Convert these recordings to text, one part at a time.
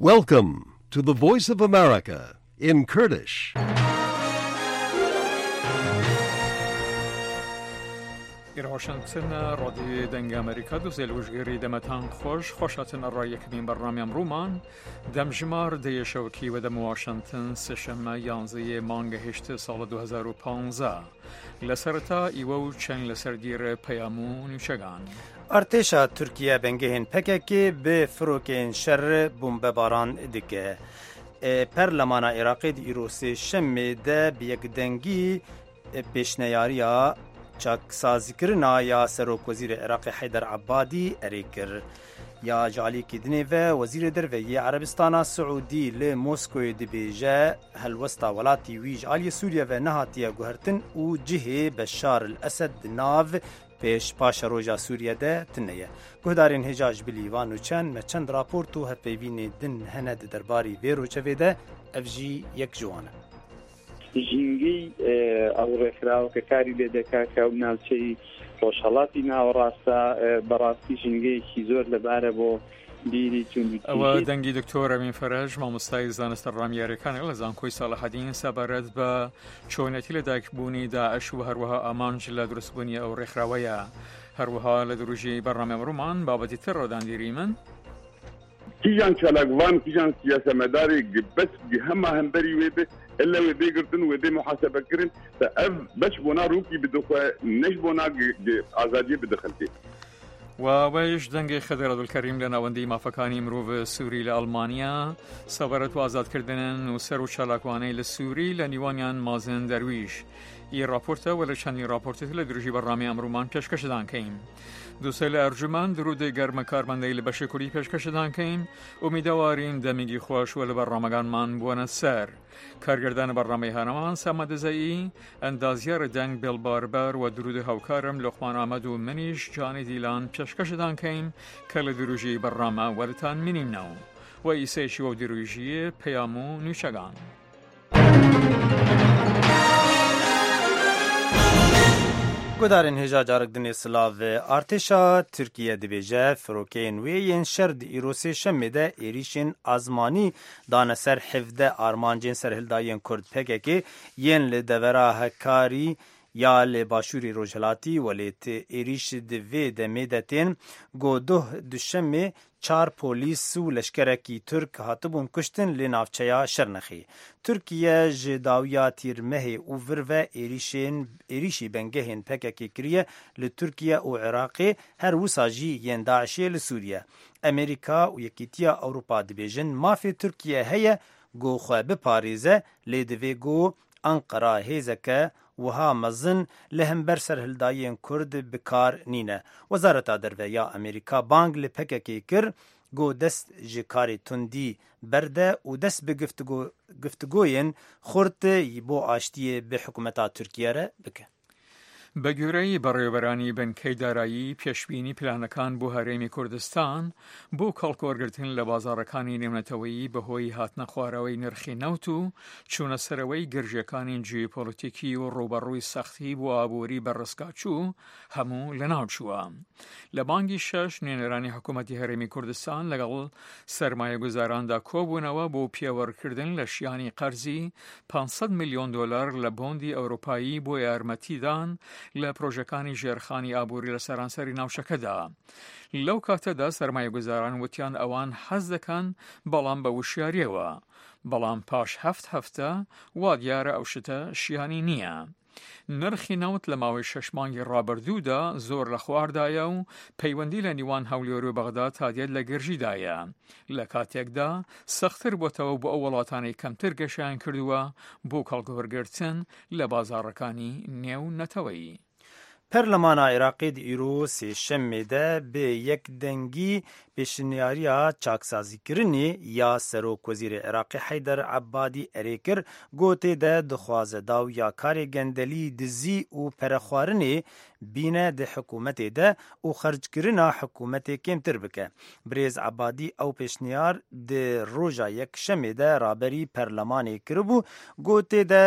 Welcome to the Voice of America in Kurdish. واشنطن رادیوی دنگ امریکا دو زلوشگری دمتان خوشاتن رای کمین برنامه رومان دمجمار دیشوکی و دم واشنطن سشم یانزه مانگ هشت سال 2015 لسرتا ایوو چنگ لسردیر پیامو نیشگان ارتشا ترکیه بنگهن پککی به فروکین شر بمب باران دیگه پرلمان عراقی ایروسی شمی ده بیگدنگی پیشنیاریا چاک سازکرنا یا سروک وزیر عراق حیدر عبادی اریکر یا جعلی کدنی و وزیر دروی عربستان سعودی لموسکو دبیجه هلوستا ولاتی ویج آلی سوریا و نهاتیا گوهرتن و جهه بشار الاسد ناو پیش پاش روژا سوریا ده تنیه گهدارین هجاج بلیوان و چند راپورتو هفیوین دن هند درباری ویروچوه ده افجی یک جوانه ژینگەی ئەو ڕێکخراوە کە کاری لێ دەکات کە ئەو ناوچەی ڕۆژهەڵاتی ناوەڕاستە بەڕاستی ژینگەیەکی زۆر لەبارە بۆ بیری ئەوە دەنگی دکتۆر ئەمین فەرەج مامۆستای زانستە ڕامیارەکانە لە زانکۆی ساڵەحەدین سەبارەت بە چۆنەتی لە دایکبوونی داعش و هەروەها ئامانج لە دروستبوونی ئەو ڕێکخراوەیە هەروەها لە دروژی بەڕنامە ڕۆمان بابەتی تر ڕۆداندیری من کیجان چالاکوان کیجان سیاسەمەداری بەس هەمە هەمبەری وێ بێ إلا ودي قرتن ودي محاسبة كرن فأف بش بنا روكي بدخوا نش بنا آزادية بدخلتي وويش دنگي خضر عبدالكريم لناوندي مافكاني مروف سوري لألمانيا سابرت وازاد كردنن وسر وشالاكواني للسوري لنيوانيان مازن درويش ای راپورتا ولی چندین راپورتی لدروجی برنامه امرومان پیشکش دادن کیم. دوسیل ارجمند درود گرم کارمندی لبشکری پیشکش دادن کیم. امیدواریم دمیگی خوش ولی برنامه‌گان من بوان سر. کارگردان برنامه هنرمان سمت زایی اندازیار دنگ بیل باربر و درود هاوکارم لقمان آمد و منیش جانی دیلان پیشکش دادن کیم که لدروجی برنامه ولتان منیم نو. و ایسیشی و دروجی پیامو نیشگان. گودارین هجا جارک دنی سلاو ارتشا ترکیه دبیجه فروکین ویین شرد ایروسی شمیده ایریشین ازمانی دانسر حفده آرمانجین سرهلداین کرد پککی ین لدورا هکاری یا لباشوری روجهلاتی ولیت ایریش دوی دمیدتین گودوه دوشمی 4 پولیس و لشکرکی ترک هاتبون کشتن لنافچیا شرنخی. ترکیه جداویا تیرمه و ورو ایریشی بنگهین پککی کریه لترکیه و عراقی هر وساجی ین داعشی لسوریه. امریکا و یکیتیا اوروپا دبیجن مافی ترکیه هیا گو خواب پاریزه لیدوی گو انقره هیزکه وها مزن لهم برسر هلداین کرد بکار نینه. وزارت دروی یا امریکا بانگ لپککی کر گو دست جکاری تندی برده و دست به گفتگوین خورد بو آشتی به حکومتا ترکیه را بکه. بەگوێرەی بەڕێوەبەرانی بنکەی دارایی پێشبینی پلانەکان بۆ هەرێمی کوردستان بۆ کەڵکۆرگرتن لە بازاڕەکانی نێونەتەوەیی بەهۆی هاتنە خوارەوەی نرخی نەوت و چوونەسەرەوەی گرژیەکانی جیۆپۆلیتیکی و ڕوبەڕووی سەختی بۆ ئابووری بەڕێسکاچوو هەموو لەناوچووە. لە بانگی 6 نوێنەرانی حکوومەتی هەرێمی کوردستان لەگەڵ سەرمایەگوزاراندا کۆبوونەوە بۆ پێوەرکردن لە شیانی قەرزی 500 میلیۆن دۆلار لە بۆندی ئەوروپایی بۆ یارمەتیدان لە پرۆژەکانی ژێرخانی ئابووری لە سەرانسەری ناوچەکەدا. لەو کاتەدا سەرمایەگوزاران وتیان ئەوان حەز دەکەن بەڵام بە وشیاریەوە. بەڵام پاش 7 هەفتە وا دیارە ئەو شتە شیانی نییە. نرخی نەوت لە ماوەی 6 مانگی ڕابردوودا زۆر لە خواردایە و پەیوەندی لە نیوان هەولێر و بەغداد هادیێت لە گرژیدایە. لە کاتێکدا سەختتر بۆتەوە بۆ ئەو وڵاتانەی کەمتر گەشیان کردووە بۆ کەڵکۆرگرتن لە بازاڕەکانی نێو نەتەوەیی. پەرلەمانە عێراقی ئیرۆ سێشەممێدە بێ یەک دەنگی پێشنیاریە چاکسازیکردنی یا سەرۆک وەزیرە عێراقی حەیدەر عەبادی ئەرێکر گوتێدا دخوازە داو یا کارێ گەندەلی دزی و پەرەخواردنê bîne di hikûmetê de û xerckirina hikûmetê kêmtir bike. Birêz Ebadî ew pêşniyar di roja yekşemê de raberî perlemanê kiribû, gotê de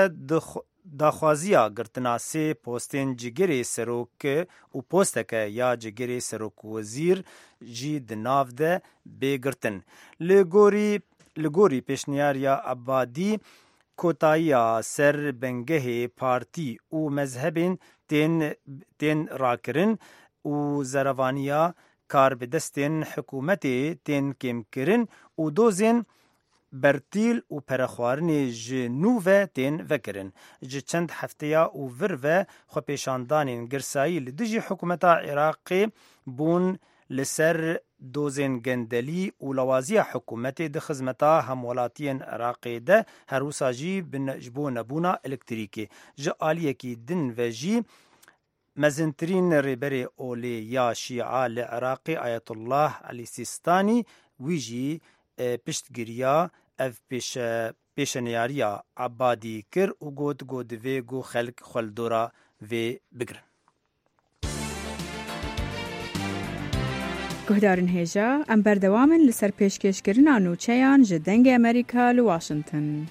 daxwaziya girtina sê postên cigirê serok û posteke ya cigirê serokwezîr jî di nav de bêgirtin. Li gorî لگوری پیشنیاریا عبادی کوتایا سر بنگه پارتی و مذهبین تین راکرن و زروانیا کار بدستین حکومت تین کم کرن و دوزین برتیل و پرخوارن جنوه تین وکرن. جه چند هفتیا و وروه خو پیشاندانین گرسایی لدجی حکومت عراقی بون لسر دوزین گندلی و لوازی حکومت ده خزمتا همولاتین عراقی ده هروسا جی بنجبو نبونا الکتریکی. جه آلیه کی دن و جی مزنترین ریبری اولی یا شیعه لعراقی آیت الله علی سیستانی ویجی پشتگیریا اف پیشنیاریا عبادی کر و گود وی گو خلق خلدورا وی بگرن. گهدارن هیجا ام بردوامن لسر پیشکشکرنا نوچیان جدنگ امریکا لواشنطن.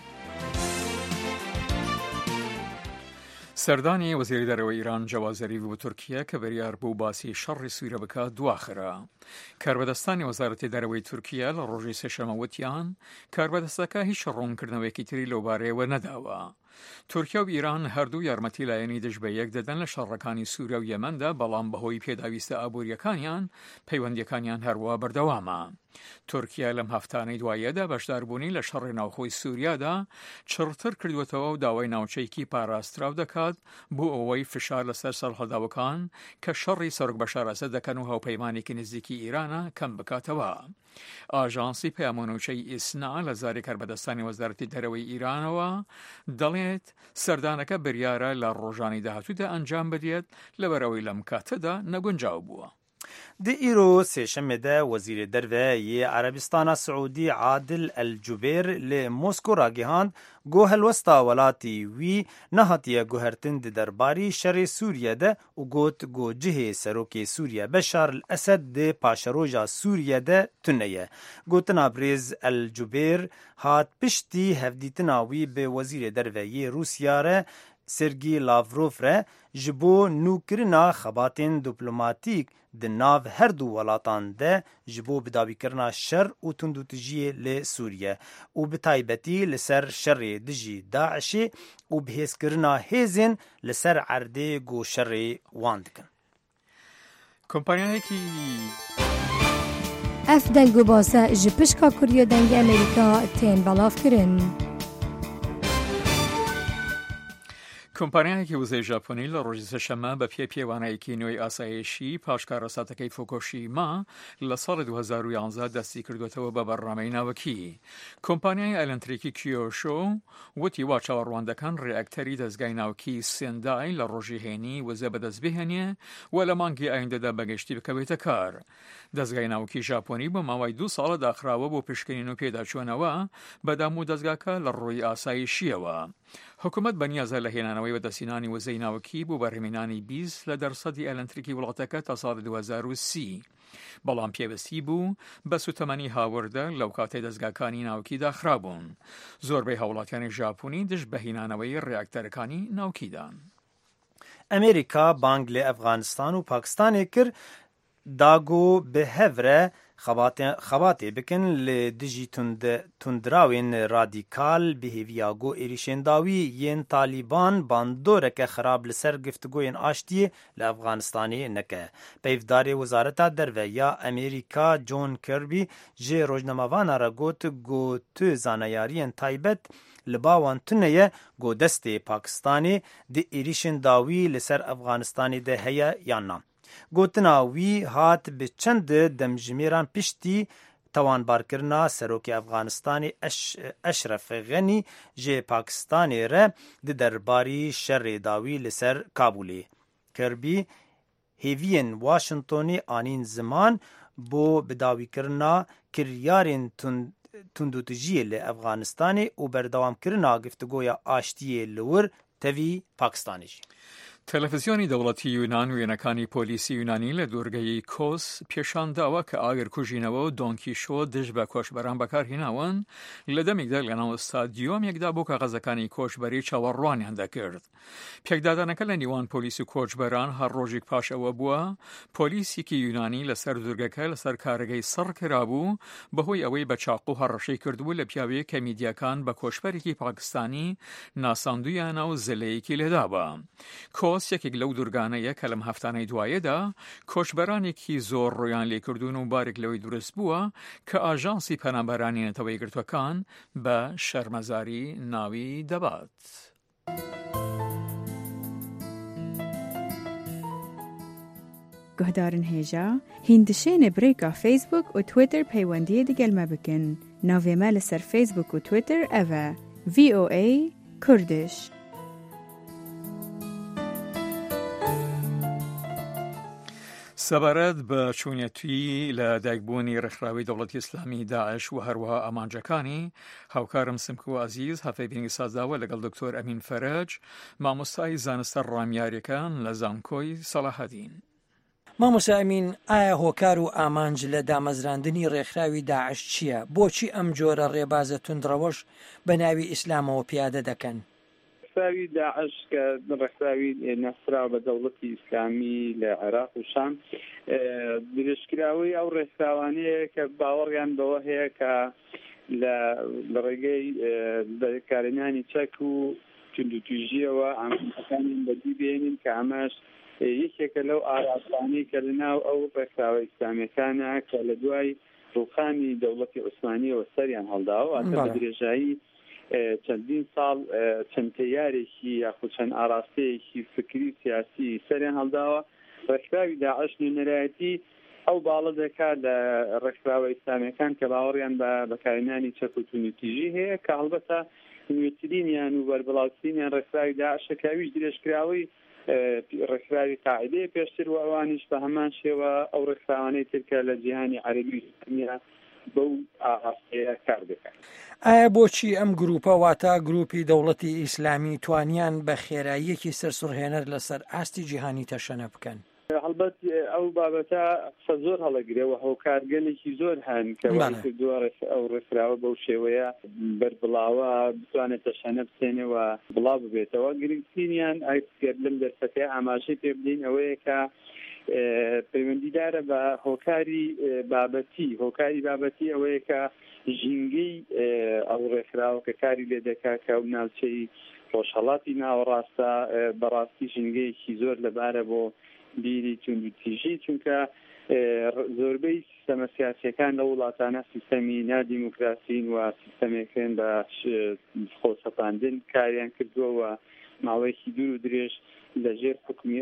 سردانی وزیر دروی ایران جواز ظریف و ترکیه که بریار بو باسی شر سوریه بکا دواخره. کاربدستانی وزارت دروی ترکیه لروجی سشموتیان کاربدستکا هیچ رون کردنوی کتری لوباره و نداوا. ترکیه و ایران هر دو یارمەتی لایەنی دژ بە یەک دەدەن لە شەڕەکانی سووریا و یەمەندا بەڵام بەهۆی پێداویستە ئابوووریەکانیان پەیوەندیەکانیان هەروە بەردەوامە. تورکیا لەم هەفتانەی دوایەدا بەشداربوونی لە شەڕی ناوخۆی سووریادا چڕتر کردوێتەوە و داوای ناوچەیەکی پاراستراو دەکات بۆ ئەوەی فشار لەسەر سەرهەڵداوەکان کە شەڕی سەرۆک بەشار ئەسەد دەکەن و هاوپەیمانێکی نزیکی ئیرانە کەم بکاتەوە. ئاژانسی پەیامۆنوچەی ئیسنا لە زاری کاربەدەستانی وەزارەتی دەرەوەی ئیرانەوە دەڵێت سەردانەکە بریارە لە ڕۆژانی داهاتوودا ئەنجام بدرێت لەبەرەوەی لەم کاتەدا نەگونجاو بووە. دی ایرو سیشم ده وزیر دروه ی عربستان سعودی عادل الجبیر لی موسکو را گهاند گو هلوستا ولاتی وی نهاتیه گوهرتن ده درباری شر سوریه ده و گوت گو جه سروک سوریه بشار الاسد ده پاشروجا سوریه ده تنیه. گوتنا بریز الجبیر هات پشتی هفدیتنا وی به وزیر دروه ی روسیا ره سرگی لاوروف ره جبو نوکرنا خباتین دیپلوماتیک د ناو هر دو ولاتان ده جبو بداوی کرنا شر و تندوتجیه ل سوریه و بتایبتی لسر شر دجی داعشی و بهیس کرنا هیزن لسر عرده گو شر واندکن. کمپانیایکی افدل گو باسه جپشکا کریو دنگ امریکا تین بلاف کرن. کۆمپانیایەکی وزەی ژاپۆنی لە ڕۆژی سەشەمە بە پێوانەیەکی نوێی ئاسایشی پاشکارە ساتەکەی فوکۆشیما لە ساڵی 2011 دەستی کردوێتەوە بە بەرنامەی ناوەکی. کۆمپانیای ئەلەکتریکی کیۆشۆ وتی وا چاوەڕوانەکان ڕێئەکتەری دەستگای ناوکی سێندای لە ڕۆژی هێنی وزە بەدەست بهێنێ و لە مانگی ئایندەدا بەگەشتی بکەوێتە کار. دەستگای ناوکی ژاپۆنی بۆ ماوەی 2 ساڵە داخراوە بۆ پشکنین و پێداچوونەوە بەدام و دەستگاکە لە ڕووی ئاسایشیەوە. حکومت بەنیازە لە هێنانەوەی بەدەستهێنانی وزەی ناوەکی بۆ بەرهەمهێنانی 20 لە دەرسەدی ئەلەکتریکی وڵاتەکە تا ساڵی 2030. بەڵام پێویستی بوو بە سوتەمەنی هاوردە لەو کاتەی دەستگاکانی ناوکی داخرابوون. زۆربەی هاوڵاتیانی ژاپۆنی دژ بە هێنانەوەی ڕێئەکتەرەکانی ناوکیدان. ئەمریکا بانگ لە ئەفغانستان و پاکستانê kir داگو به هفره خباتی بکن لدیجی تندراوین رادیکال بهیویاگو ایریشنداوی ین طالبان باندوره که خراب لسر گفتگوین آشتی لافغانستانی نکه. پیفداری وزارت دروه یا امریکا جون کربی جه روزنامه‌وان را گوت تو زانیارین تایبت لباوان تنیه گو دست پاکستانی دی ایریشنداوی لسر افغانستانی ده هیا یا نام. گوتنا وی هات به چند دمجمیران پشتی توانبارکرنا سروک افغانستانی اشرف غنی جه پاکستانی ره ده درباری شر داوی لسر کابولی. کربی هیوین واشنطنی آنین زمان بو بداوی کرنا کریارین تندوتجی لافغانستانی و بردوام کرنا گفتگویا آشتی لور توی پاکستانی. تەلەڤیزیۆنی دەوڵەتی یونان وێنەکانی پۆلیسی یونانی لە دوورگەی کۆس پێشانداوە کە ئاگر کوژینەوە و دۆنکیشۆ دژ بە کۆشبەران بەکارهێناون لە دەمێکدا لەناو ستادیۆمێکدا بۆ کاغەزەکانی کۆچبەری چاوەڕوانیان دەکرد. پێکدادانەکە لە نیوان پۆلیس و کۆچبەران هەر ڕۆژێک پاشەوە بووە پۆلیسێکی یونانی لەسەر دوورگەکە لەسەر کارەگەی سەر کرابوو بەهۆی ئەوەی بە چاقو هەڕەشەی کردبوو لە پیاوەیە کە میدیاکان بە کۆچبەرێکی پاکستانی ناساندویانە و زەلەیەکی لێدابە. کۆس یەکێک لەو دوورگانەیە کە لەم هەفتانەی دوایەدا کۆچبەرانێکی زۆر ڕۆیان لێکردوون و بارێک لەوەی دروست بووە کە ئاژانسی پەنابەرانی نەتەوەی گرتوەکان بە شەرمەزاری ناوی دەبات. گهدارن هێژا هیندشێنە برێکا فیسبوک و تویتر پەیوەندیە دەگەلمە بکەن. ناوێمە لەسەر فیسبوک و تویتر ئەڤە VOA کوردش. سەبارەت بە چوونەتی لە دایکبوونی ڕێکخراوی دەوڵەتی ئیسلامی داعش و هەروەها ئامانجەکانی هاوکارم سمکو عەزیز هەفەی بینی سازداوە لەگەڵ دکتۆر ئەمین فەرەج مامۆستای زانستە ڕامیاریەکان لە زانکۆی سەلاحەدین. مامۆستا ئەمین، ئایا هۆکار و ئامانج لە دامەزراندنی ڕێکخراوی داعش چییە؟ بۆچی ئەم جۆرە ڕێبازە توندڕەوەش بە ناوی ئیسلامەوە پیادە دەکەن؟ ڕێکخراوی داعش کە ڕێکخراوی نەسرا بە دەوڵەتی ئیسلامی لە عێراق و شام درێژکراوی ئەو ڕێکخراوانەیە کە باوەڕیان بەوە هەیە کە لە ڕێگەی بەکارهێنانی چەک و توندوتیژیەوە ئامانجەکانیان بەدی بێنین کە ئەمەش یەکێکە لەو ئاراستانەی کە لەناو ئەو ڕێکخراوە ئیسلامیەکانە کە لە دوای ڕووخانی دەوڵەتی عوسمانیەوە سەریان هەڵداوە ئەتە بە درێژایی چەندین ساڵ چەند تەیارێکی یاخود چەند ئاراستەیەکی فکری سیاسی سەریان هەڵداوە. ڕێکخراوی داعش نوێنەرایەتی ئەو باڵە دەکات لە ڕێکخراوە ئیسلامیەکان کە باوەڕیان بە بەکارهێنانی چەک و توندوتیژی هەیە کە هەڵبەتە نوێترینیان و بەربڵاوترینیان ڕێکخراوی داعشە کە ئەویش درێژکراوی ڕێکخراوی قاعدەیە پێشتر و ئەوانیش بە هەمان شێوە ئەو ڕێکخراوانەی ترکە لە جیهانی عەرەبی و ئیسلامیە بەو ئاراستەیە کار دەکەن. ئایا بۆچی ئەم گروپە واتە گروپی دەوڵەتی ئیسلامی توانیان بە خێراییەکی سەرسوڕهێنەر لەسەر ئاستی جیهانی تەشەنە بکەن؟ هەڵبەت ئەو بابەتە قسە زۆر هەڵەگرێەوە هۆکارگەلێکی زۆر هەن کە کردووە ئەو ڕێکخراوە بەو شێوەیە بەربڵاوە بتوانێت تەشەنە بسێنەوە بڵاو ببێتەوە. گرنگترینیان ئەگەر لەم دەرفەتەیە ئاماژەی پێ بدەین ئەوەیە کە پەیوەندیدارە بە هۆکاری بابەتی ئەوەیە کە ژینگەی ئەو ڕێکخراوە کە کاری لێ دەکات کە ئەو ناوچەی ڕۆژهەڵاتی ناوەڕاستە بەڕاستی ژینگەیەکی زۆر لەبارە بۆ بیری توندوتیژی، چونکە زۆربەی سیستەمە سیاسیەکان لە وڵاتانە سیستەمی نادیموکراسین و سیستەمێکن بە خۆسەپاندن کاریان کردووە و ماوەیەکی دوور و درێژ لەژێر حکمی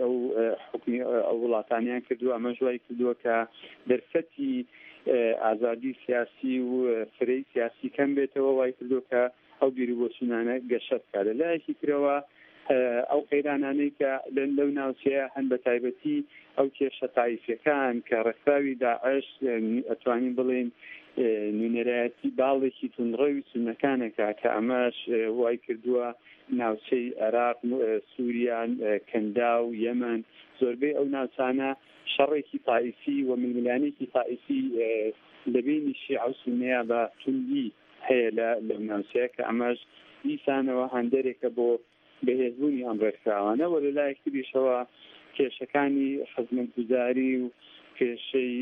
ئەو وڵاتانیان کردووە. ئەمە ژوای کردووە کە دەرفەتی ئازادی سیاسی و فرەی سیاسی کەم بێتەوە، وای کردووە کە ئەو بیرروبۆچوونانە گەشە بکات. لە لایەکی ترەوە ئەو قەیرانانەی کە لەو ناوچەیە هەن بە تایبەتی ئەو کێشە تایفیەکان کە ڕێکخراوی داعش ئەتوانین بڵێن نوێنەرایەتی باڵێکی تونڕەوی سونەکانێکە کە ئەمەش وای کردووە ناوچەی عێراق، سووریان، کەندا و یەمەن، زۆربەی ئەو ناوچانە شەڕێکی تایفی و ململانێکی تایفی لەبینی شیعە و سونەیە بە توندی هەیە لە ناوچەیە کە ئەمەش دیسانەوە هەندێکە بۆ بەهێزبوونی ئەم ڕێکخراوانە. و لە لایەک تریشەوە کێشەکانی خزمەتگوزاری و کێشەی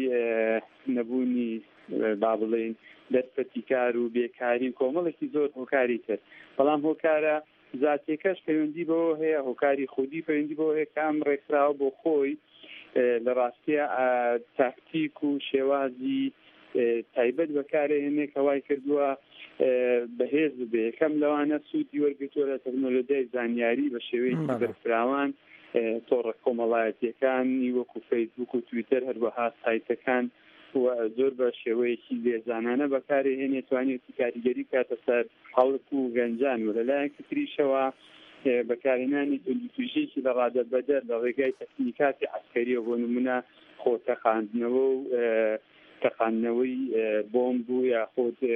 نەبوونی با بڵێن دەرفەتی کار و بێکاری و کۆمەڵێکی زۆر هۆکاری کرد. بەڵام هۆکارە زاتێکەش پەیوەندی بەوە هەیە، هۆکاری خودی پەیوەندی بەوە هەیە کە ئەم ڕێکخراوە بۆ خۆی لە ڕاستیە تاکتیک و شێوازی تایبەت بەکارهێنێ کە وای کردووە بەهێز بێ. یەکەم لەوانە سوودی وەرگرتووە لە تەکنۆلۆژیای زانیاری بە شێوەیەکی بەرفراوان، تۆڕە کۆمەڵایەتیەکانی وەکو فەیسبوک و تویتەر، هەروەها سایتەکان زۆر بە شێوەیەکی لێزانانە بەکارهێنێ توانێتی کاریگەری کاتە سەر هەوڵک و گەنجان. و لەلایەکی تریشەوە بەکارهێنانی توندوتیژیی لە ڕادەبەدەر لە ڕێگای تەکنیکاتی عەسکەریە، بۆ نمونە خۆتەقاندنەوە و تەقاندنەوەی بۆمب و یاخود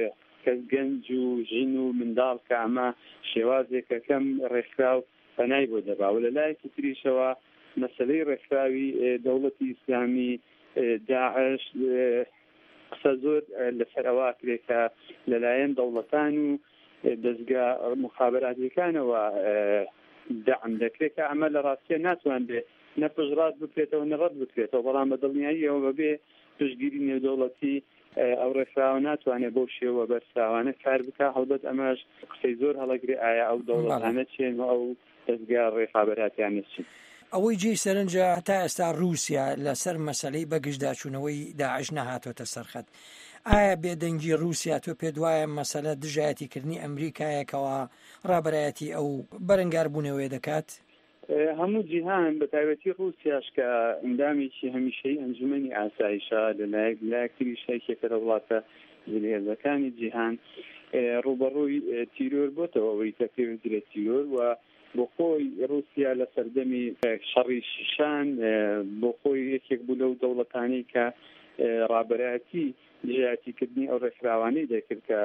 کەس گەنج و ژین و منداڵ کە ئەمە شێوازێکە کەم ڕێکخراو پەنای بۆ دەباوە لە لایەکی تریشەوە مەسەلەی ڕێکخراوی دەوڵەتی ئیسلامی داعش قسە زۆر لەسەر ئەوە کرێکە لەلایەن دەوڵەتان و دەستگا مخابراتیەکانەوە دەعم دەکرێت کە ئەمە لە ڕاستیە ناتوان بێ نە پژڕات بکرێتەوە نەڕەت بکرێتەوە بەڵام بە دڵنیاییەوە بەبێ پشتگیری نێودەوڵەتی ئەو ڕێکخراوە ناتوانێت بەو شێوە بەرساوانە کار بکە هەڵبەت ئەمەش قسەی زۆر هەڵەگرێ ئایا ئەو دەوڵەتانە چێن و ئەو دەستگا ڕێخابەراتیانە چین ئەوەی جێی سەرنجە تا ئێستا رووسیا لەسەر مەسەلەی بەگشتداچوونەوەی داعش نەهاتۆتە سەرخەت ئایا بێدەنگی رووسیا تۆ پێ دوایە مەسەلە دژایەتیکردنی ئەمریکایەکەوە ڕابەرایەتی ئەو بەرەنگاربوونەوەی دەکات هەموو جیهان بە تایبەتی رووسیاش کە ئەندامێکی هەمیشەی ئەنجومەنی ئاسایشە لەلایەک تریشێکە لە وڵاتە جلێزەکانی جیهان ڕوبەڕووی تیرۆر بۆتەوە ئەوەی کە پێوەدرێت تیرۆر و بۆ خۆی رووسیا لە سەردەمی شەڕی شیشان بۆ خۆی یەکێک بوو لەو دەوڵەتانەی کە ڕابەرایەتی دژایەتیکردنی ئەو ڕێکخراوانەی دەکرد کە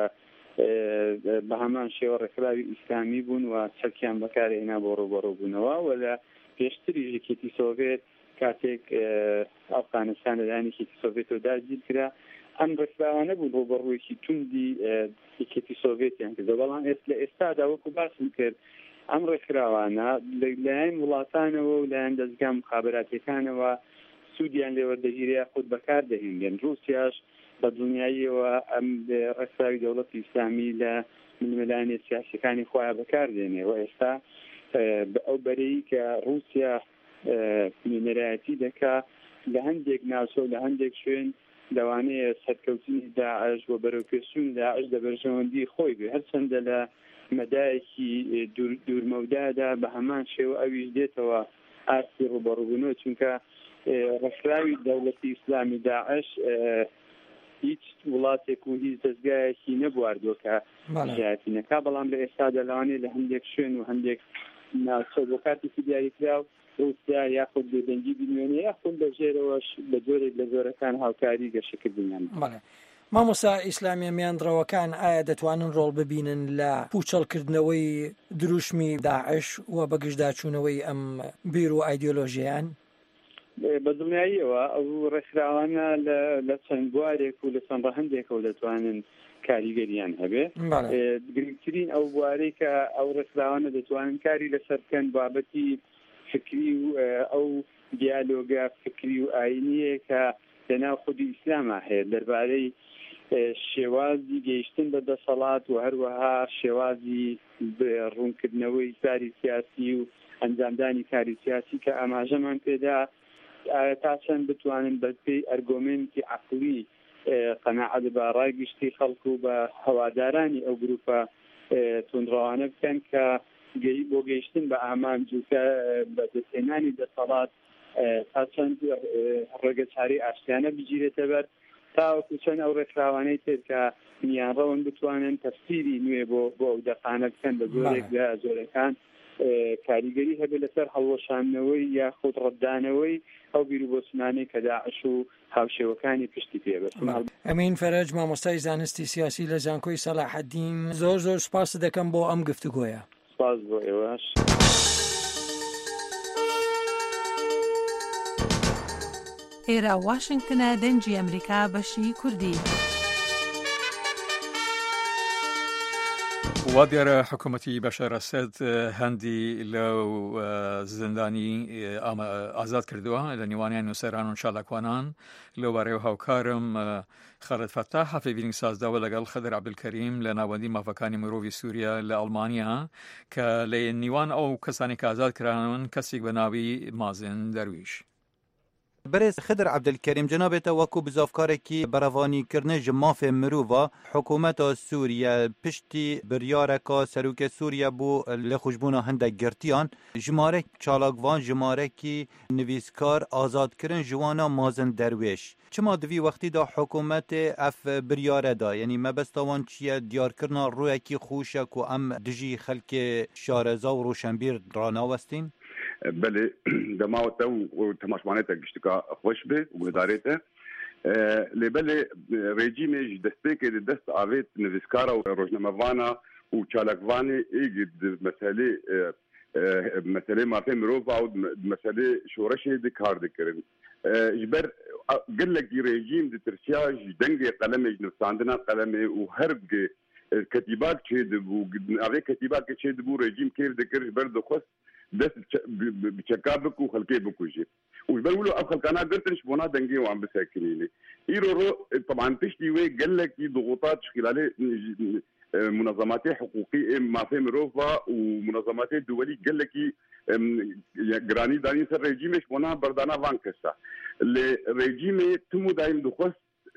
بە هەمان شێوە ڕێکخراوی ئیسلامی بوون و چەکیان بەکارهێنا بۆ ڕوبەڕووبوونەوە و لە پێشتری یەکێتی سۆڤێت کاتێک ئەفغانستان لەلایەن یەکێتی سۆڤێتەوە داگیر کرا ئەم ڕێکخراوانە بوو بۆ بەڕوویەکی توندی یەکێتی سۆڤێتیان کردەوە بەڵام لە ئێستادا وەکو باسم کرد ئەم ڕێکخراوانە لەلایەن وڵاتانەوە و لایەن دەستگا مخابراتیەکانەوە سوودیان لێوەردەگیرە خود بەکار دەهێنگەن رووسیاش بە دنیاییەوە ئەم ڕێکخراوی دەوڵەتی ئیسلامی لە ململانێ سیاسیەکانی خۆیان بەکاردێنێ و ئێستا ئەو بەرەی کە رووسیا نوێنەرایەتی دەکا لە هەندێک ناوچە و لە هەندێک شوێن لەوانەیە سەرکەوتنی داعش و بەرەوپێچوونی داعش لە بەرژەوەندی خۆی بێ هەرچەندە لە مەدایەکی دوورمەودادا بە هەمان شێوە ئەویش دێتەوە ئاستی ڕوبەڕووبوونەوە چونکە ڕێکخراوی دەوڵەتی ئیسلامی داعش هیچ وڵاتێک و هیچ دەستگایەکی نەبواردووە کە ژایەتی نەکا بەڵام لە ئێستادا لەوانەیە لە هەندێک شوێن و هەندێک ناوچە بۆ کاتێکی دیاریکراو رووسیا یاخود بێدەنگی بنوێنێ یاخود بەژێرەوەش بە جۆرێک لە جۆرەکان هاوکاری گەشەکردنیان. مامۆستا ئیسلامی میاندڕەوەکان ئایا دەتوانن ڕۆڵ ببینن لە پوچەڵکردنەوەی دروشمی داعش و بەگشتداچوونەوەی ئەم بیر و ئایدۆلۆژیان؟ بە دڵنیاییەوە ئەو ڕێکخراوانە لە چەند بوارێک و لە چەند ڕەهەندێکەوە دەتوانن کاریگەریان هەبێ گرنگترین ئەو بوارەی کە ئەو ڕێکخراوانە دەتوانن کاری لەسەر بکەن بابەتی فکری و ئەو دیالۆگە فکری و ئاینیە کە لەناو خودی ئیسلامە هەیە دەربارەی شێوازی گەیشتن بە دەسەڵات و هەروەها شێوازی ڕوونکردنەوەی کاری سیاسی و ئەنجامدانی کاری سیاسی کە ئاماژەمان پێدا تا چەند بتوانن بەپێی ئەرگۆمنتی عەقلی قەناعەت بە ڕایگشتی خەڵک و بە هەوادارانی ئەو گروپە توندڕەوانە بکەن کە بۆ گەیشتن بە ئامانج و بە دەستهێنانی دەسەڵات تا چەند ڕێگەچاری ئاشتیانە بگیرێتە بەر تاوەکو چەند ئەو ڕێکخراوانەی تر کە میانڕەون بتوانن تەفسیری نوێ بۆ ئەو دەقانە بکەن بە زۆرێک لە زۆرەکان کاریگەری هەبێ لەسەر هەڵوەشانەوەی یا خۆت ڕەتدانەوەی ئەو بیرروبۆچمانەی کە داعش و هاوشێوەکانی پشتی پێبەستن. ئەمین فەرەج مامۆستای زانستی سیاسی لە زانکۆی سەلاحەدین زۆر سوپاس دەکەم بۆ ئەم گفتوگۆیە. سپاس بۆ ئێوەش. ئێرە واشنگتنە دەنجی ئەمریکا بەشی کوردی. وا دیارە حکوومەتی بەشەر ئەسەد هەندی لەو زندانی ئازاد کردووە لە نێوانیان نووسەران و چالاکوانان لەو بارەیەوە هاوکارم خەرت فەتاح هەفێ بینینگ سازداوە لەگەڵ خەدر عەبدولکەریم لە ناوەندی مافەکانی مرۆڤی سووریا لە ئەڵمانیا کە لە نێوان ئەو کەسانی کە ئازاد کرانن کەسێک بە ناوی مازن دەرویش. برێز خدر عەبدولکەریم جنابێتە وەکو بزافکارێکی بەڕەوانیکردنە ji mafê mirova حکوومەتا سووریا پشتی biryareka serokê Sûriya bû lêxweşbûna hindek girtiyan jimarek çalakvan jimarekî nivîskar azadkirin ji wana Mazin Derwêş. Çima divî wextî da hikûmetê ev biryare da yanî mebesta wan çi ye diyarkirina rûyekî xweş e ku em dijî xelkê şareza û roşenbîr ranawestin؟ بله دماوته و تماشمانته گشتکا خوش به و گزارته لبل رژیم دسته که دست آوید نویسکارا و روزنامه‌وانا و چالکوانی ایجد مسئله مافی مروفا و مسئله شورش دکار دکرن جبر قلقی رژیم دترسیاج دنگ قلمه نفساندنا قلمه و هرب کتیبات چه دبو اوی کتیبات که چه دبو رژیم کیر دکر جبر دخواست دست بچکابک و خلقی بکوجی وجبر ولو أب خلقنا قلتنش بونا دنجي وعم بساكنيني إيرو طبعا تشتي وي قال لك ضغوطات خلال منظمات حقوقية ما في مروفا ومنظمات دولية قال لك جراني داني سر ريجيمش بونا بردانا فانكسا الريجيم تمو دايم دخوست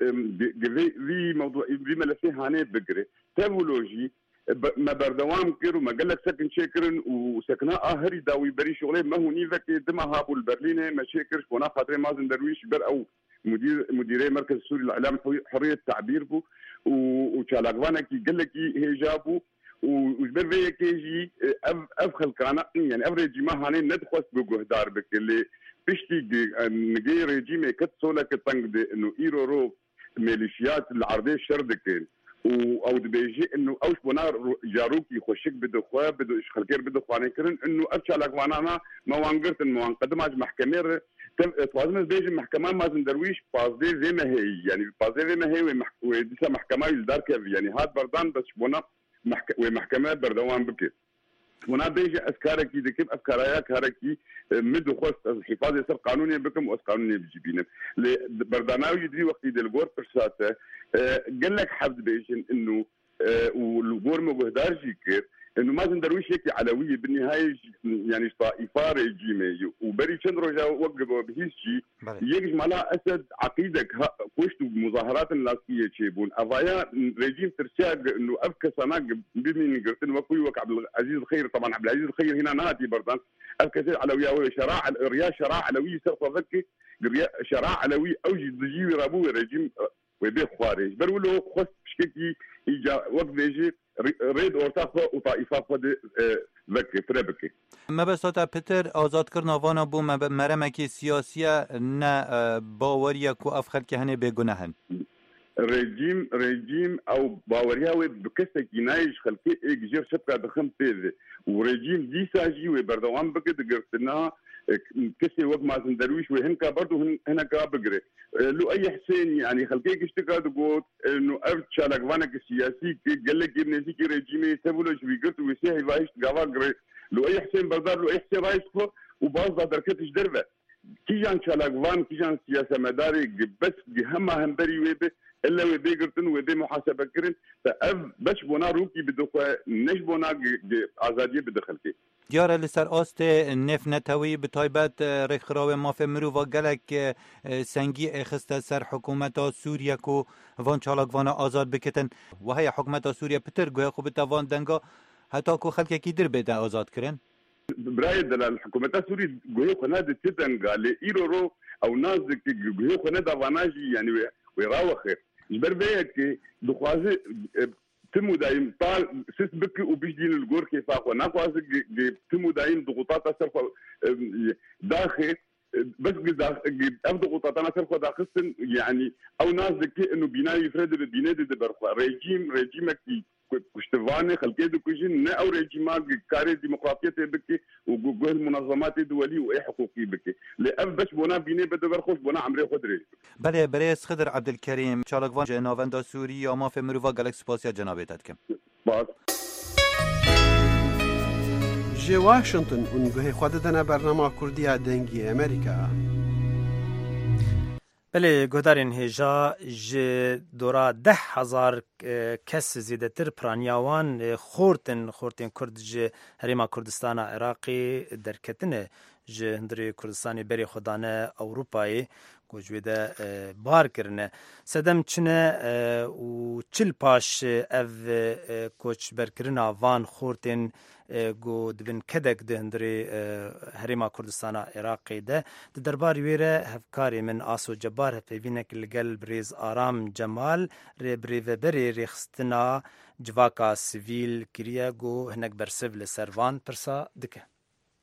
في موضوع في ملفي هاني بقري تابولوجي ما بردوام كيرو ما قال لك سكن شكرن وسكناء هري داوي بري شغله ما هو نيفك دما هابو البرلينه ما شكرش وانا خاطري مازن درويش بر او مديري مركز السوري للاعلام حريه التعبير بو وشالاغوانا كي قال لك هي جابو وجبر فيا كيجي افخل كان يعني افريج ما هاني ندخل بجهدار بك اللي بيشتي نجي ريجيمي كتسولا كتنق انه ايرو ميليشيات العربيه شردكين او دبيجي انه اوش بنار جاروكي خوشك بدخوا بدو خلكير بدخواني كرن انه ابشالك وانا ما وانقرت ما قدماج محكمه توازن بيجي محكمه مازن درويش بازدي زي ما هي يعني بازدي زي ما هي وديسا محكمه يدار يعني هاد بردان بس بنا محكمه بردوان بكي هنا بيجي افكارك يدكب افكارياك هركي مدو خوست الحفاظ يصير قانوني بكم واس قانوني بجيبينه برداناوي يدري وقت يد الجور برساته قال لك حد بيجن انه والجور مبهدار جيكر انه مازن درويش هيك علويه بالنهايه يعني طائفه ريجيمي وبري شندرو وقفوا بهيشي يجي مالا اسد عقيدك كوشت مظاهرات الناسيه تشيبون افايا ريجيم ترشا انه افكا سناق بمن قرتن وكوي وك عبد العزيز الخير طبعا عبد العزيز الخير هنا ناتي بردان افكا علويه وشراع ريا شراع علوي سرقه فكي شراع علوي اوجي دجي رابو ريجيم وبي خوارج برولو خص بشكي يجا وقت بيجي ريد اورتاخو وطائفه خود ذكي فربكي ما بس تا پتر آزاد کرنا وانا بو مرمکی سیاسیه نه باوریا کو افخر که هنه بگناهن رژیم او باورياوي بكسك ينايش خلقي اجير شبكه دخم تيزي ورژیم دي ساجي وبردوان بقد قرتنا كسي وقت مازن درويش وهنكا برضو هنكا بقري لو اي حسين يعني خلقي اشتكى دقوت انه ارد شالقوانك السياسي قال لك ابن سيكي رژيمي سبولوش ويقرت ويسيحي فايش قاوا لو اي حسين بردار لو اي حسين رايش وبازا دركتش دربه كيجان شالقوان كيجان سياسه مداري بس همها همبري ويبه الا ويبي قرتن ويبي محاسبه كرن باش بونا روكي بدخوا نش بونا ازاديه بدخلتي دیاره لسر آست نف نتوی به تایبت رخراو مافه مروفا گلک سنگی اخسته سر حکومت سوریه کو وان چالاک وانا آزاد بکتن و های حکومت سوریه پتر گوه خوب تاوان دنگا حتی کو خلک کی در بده آزاد کرن برای دلال حکومت سوری گوه خنا د تدنگا ل ایرو او ناز گوه خنا د واناجی یعنی ويراوخ جبر بيك دخوازي تمو دايم طال سيس بكي وبيجدين الجور كيف اخو ناقواز تمو دايم ضغوطات اثر داخل بس ضغوطات انا اثر داخل يعني او ناس ذكي انه بناء يفرد الدينه دي برخوا ريجيمك كشتفاني خلقي دو كوجين نا او ريجيمات كاري ديمقراطيه بكي وجوه المنظمات الدوليه واي حقوقي بكي لاف باش بونا بيني بده برخوش بونا عمري خدري بله بريس خضر عبد الكريم چالکوان جناوند سوری یا ما فمروا گلکس سپاسیا جنابیتت کم باز جي واشنطن اونگوه خوددنا برنامه کردی دنگی امریکا بله گودارین هجا ج دورا 10,000 کس زیده تر پرانیاوان خورتن کرد ج هریما کردستان عراقی درکتنه ج هندری کردستانی بری خودانه اروپایی گوجویده بار کرنه سدم چنه و چل پاش او کوچ برکرنا وان خورتن گو دبن کدک ده هندری هریما کردستان عراقی ده دربار ویره هفکاری من آسو جبار هفوینک لگل بریز آرام جمال ری بریو بری ریخستنا جواکا سیویل کریه گو هنک برسیو لسروان پرسا دکه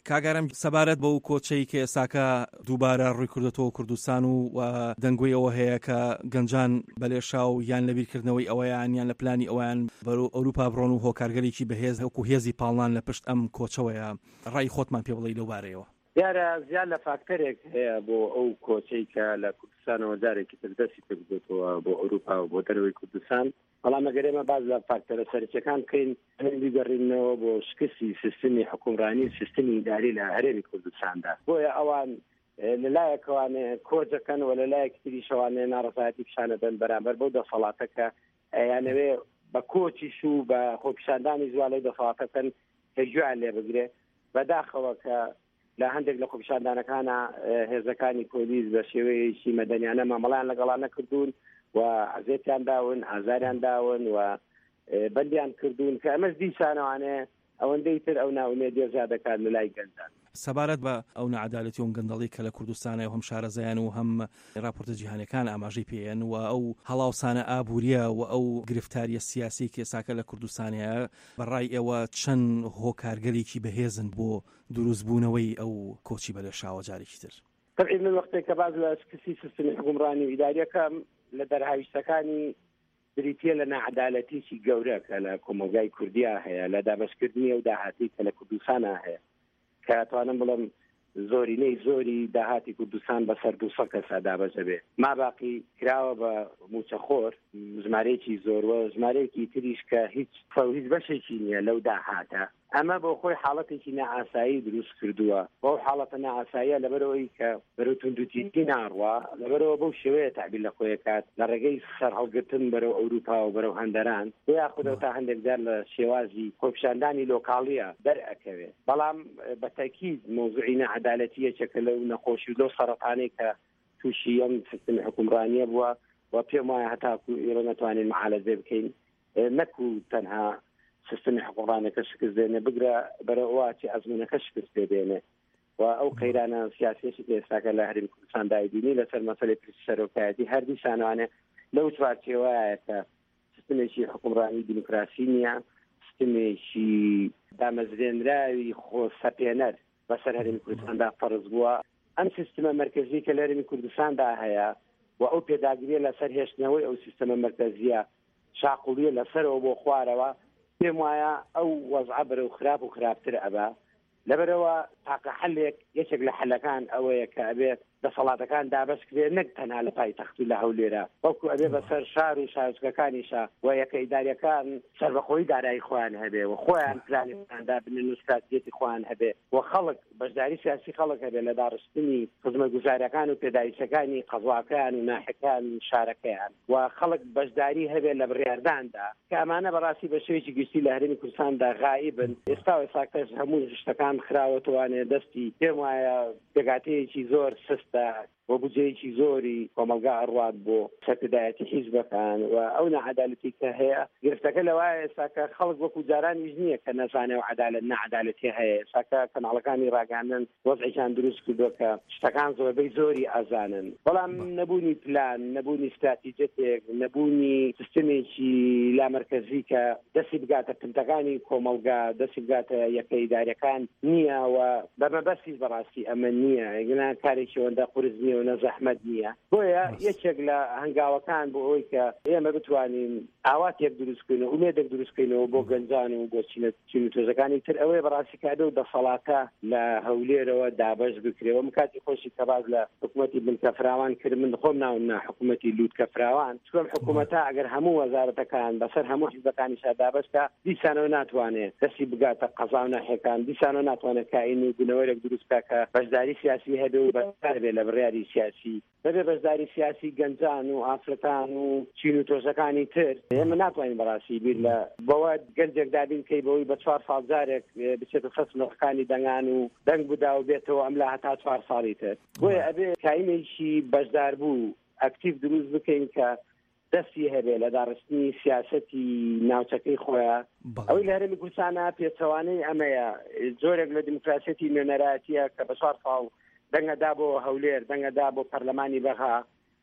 کاگەرم سەبارەت بە و کۆچەی کە ئێساکە دووبارە ڕووی کردێتەوە کوردستان و دەنگۆی ئەوە هەیە کە گەنجان بەلێشا و یان لەبیرکردنەوەی ئەوەیان یان لە پلانی ئەویان بەرەو ئەوروپا بڕۆن و هۆکارگەرێکی بەهێز وەکو هێزی پاڵان لە پشت ئەم کۆچەوەیە ڕای خۆتمان پێ بڵێ لەوبارەیەوە. دیارە زیاد لە فاکتەرێک هەیە بۆ ئەو کۆچەی کە لە کوردستانەوە جارێکی تر دەستی کردێتەوە بۆ ئەوروپا و بۆ دەرەوەی کوردستان. بەڵام ئەگەرێمە باز لە فاکتەرە سەرچیەکان بکەین بیگەڕینەوە بۆ شکستی سیستمی حکومڕانی سیستمی ئیداری لە هەرێمی کوردستاندا. بۆیە ئەوان لەلایەکەوانێ کۆچەکەن و لەلایەکی تریشەوانێ ناڕەزایەتی پیشانەدەن بەرامبەر بەو دەسەڵاتەکە ئەیانەوێ بە کۆچیش و بە خۆپیشاندانی زوالەی دەسەڵاتەکەن هێژویان لێ بگرێ بەداخەوە کە لە هەندێک لە خۆپیشاندانەکانە هێزەکانی پۆلیس بە شێوەیەکی مەدەنیانە مامەڵیان لەگەڵان نەکردوون و عزێتیان داون ئازاریان داون و بەندیان کردوون کە ئەمەش دیسانەوانێ ئەوەندەی تر ئەو ناومێدیە زیادەکات لە لای گەنجان. سەبارەت بە ئەو نەعەدالەتی و گەندەڵی کە لە کوردستانە و هەم شارەزایان و هەم راپۆرتە جیهانیەکان ئاماژەی پێیان و ئەو هەڵاوسانە ئابووریە و ئەو گرفتاریە سیاسی کە ئێساکە لە کوردستانەیە بەڕای ئێوە چەند هۆکارگەرێکی بەهێزن بۆ دروستبوونەوەی ئەو کۆچی بەلێشاوە جارێکی تر. طبعا من وقتێک کە باز لە سکسی سیستمی حکومڕانی و ئیداریەکەم لە دەرهاویستەکانی بریتە لە نەعەدالەتیی گەورە کە لە کۆمەلگای کوردیا هەیە لە دابەشکردنی و داهاتی کە لە کوردستانە هەیە کە توانم بڵم زۆرینەی زۆری داهاتی کوردستان بەسەر 200 کەسا دابەزە بێ ماباقی کراوە بە موچەخۆر ژمارەیەکی زۆر و ژمارەیەکی تریش کە هیچ بەشێکی نییە لەو داهاتە. ئەمە بۆ خۆی حاڵەتێکی نائاسایی دروست کردووە. بەو حاڵەتە نائاساییە لەبەرەوەی کە بەرەو توندوتیی ناڕوە لەبەرەوە بەو شێوەیە تعبیر لە خۆی کات لە ڕێگەی سەرهەڵگرتن بەرەو ئەوروپا و بەرەو هەندەران یاخودەوە تا هەندێک جار لە شێوازی خۆپیشاندانی لۆکاڵیە دەرئەکەوێت. بەڵام بە تاکید مۆزوعی نەعەدالەتیە چەکە لەو نەخۆشی و لەو سەرەتانەی کە تووشی ئەم سیستمی حکومڕانیە بووە و پێم وایە هەتاکو ئێرە نەتوانین معالەجە بکەین نەکو تەنها سیستمی حکومڕانەکە شکست دێنێ بگرە بەرەواتی ئەزمونەکە شکست پێ دێنێ و ئەو قەیرانە سیاسیەکی ئێستاکە لە هەرێمی کوردستان دایبینی لەسەر مەسەلەی پرسی سەرۆکایەتی هەردوو شانوانێ لەو چوارچێوەیە کە سیستمێکی حکومڕانی دیموکراسی نییە سیستمێکی دامەزرێنراوی خۆسەپێنەر بەسەر هەرێمی کوردستاندا فەرز بووە. ئەم سیستمە مەرکەزی کە لە هەرێمی کوردستاندا هەیە و ئەو پێداگریە لەسەر هێشتنەوەی ئەو سیستمە مەرکەزیە شاقوڵیە لەسەرەوە بۆ خوارەوە پێم وایە ئەو وەزعە بەرەو خراپ و خراپتر ئەبە لەبەرەوە تاقە حەلێک یەکێک لە حەلەکان ئەوەیە کە ئەبێت دەسەڵاتەکان دابەشکرێت نەک تەنها لە پایتەخت و لە هەولێرە بەڵکو ئەبێ بەسەر شار و شارچکەکانیشە و یەکە ئیداریەکان سەربەخۆی دارایی خۆیان هەبێ و خۆیان پلانیاندا بنن و استراتیجێتی خۆیان هەبێ و خەڵک بەشداری سیاسی خەڵک هەبێ لە داڕستنی خزمەتگوزاریەکان و پێداویستەکانی قەزواکەیان و ناحەکان شارەکەیان و خەڵک بەشداری هەبێ لە بڕیارداندا کە ئەمانە بەڕاستی بە شێوەیەکی گشتی لە هەرێمی کوردستاندا غائبن. ئێستا ساکتەش هەموو شتەکان خراوەتوانێ دەستی پێم وایە پێگاتەیەکی زۆر سستە و بودجەیەکی زۆری کۆمەلگا ئەڕوات بۆ سەرکردایەتی حیزبەکان و ئەو نەعەدالەتی کە هەیە گرفتەکە لەوایە ئێستا کە خەڵک وەکو جارانیش نییە کە نەزانێ و عەدالەت نەعەدالەتی هەیە. ئێستا کە کەناڵەکانی ڕاگەاندن وەزعیان دروست کردووە کە شتەکان زۆربەی زۆری ئازانن بەڵام نەبوونی پلان نەبوونی استراتیجەتێک نەبوونی سیستمێکی لامەرکەزی کە دەستی بگاتە پنتەکانی کۆمەلگا دەستی بگاتە یەکە ئیداریەکان نییە و بەمەبەستی بەڕاستی ئەمە نییە ئەگەنا کارێکی ئەوەندە قورس نییە و نەزەحمەت نییە. بۆیە یەکێک لە هەنگاوەکان بۆ ئەوی کە ئێمە بتوانین ئاواتێک دروستکەین و ئومێدێک دروستکەینەوە بۆ گەنجان و بۆ چین و تۆزەکانی تر ئەوەیە بەڕاستی کادە و دەسەڵاتە لە هەولێرەوە دابەش بکرێەوە کاتی خۆشی کە باز لە حکوومەتی بنکە فراوان کرد من خۆم ناونا حکوومەتی لووتکە فراوان چۆن حکوومەتە ئەگەر هەموو وەزارەتەکان بەسەر هەموو حیزبەکانیشا دابەشکە دیسانەوە ناتوانێت دەستی بگاتە قەزا و ناحیەکان دیسانەوە ناتوانێت کاین و بنەوەرێک دروستکە کە بەشداری سیاسی هەبێ و بەکار بێ لە بڕیاری سیاسی بەبێ بەشداری سیاسی گەنجان و ئافرەتان و چین و تۆزەکانی تر ئێمە ناتوانین بەڕاستی بیر لە بەوە گەنجێک دابین کەی بەوەی بە 4 ساڵ جارێک بچێتە خەسمەکانی دەنگان و دەنگ بدا و بێتەوە ئەم لە هەتا 4 ساڵی تر بۆیە ئەبێ کاینێکی بەشدار بوو ئەکتیڤ دروست بکەین کە دەستی هەبێ لە داڕستنی سیاسەتی ناوچەکەی خۆیان ئەوەی لە هەرێمی کوردستانە پێچەوانەی ئەمەیە زۆرێک لە دیموکراسێتی نوێنەرایەتیە کە بە 4 ساڵ دەنگەدا بۆ هەولێر دەنگەدا بۆ پەرلەمانی بەغا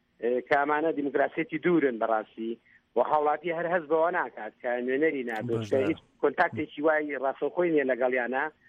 کە ئەمانە دیموکراسێتی دوورن بەڕاستی و هەوڵاتی هەر هەز بەوە ناکات کە نوێنەری نادۆست هیچ کۆنتاکتێکی وای ڕاستەوخۆی نیە لەگەڵیانە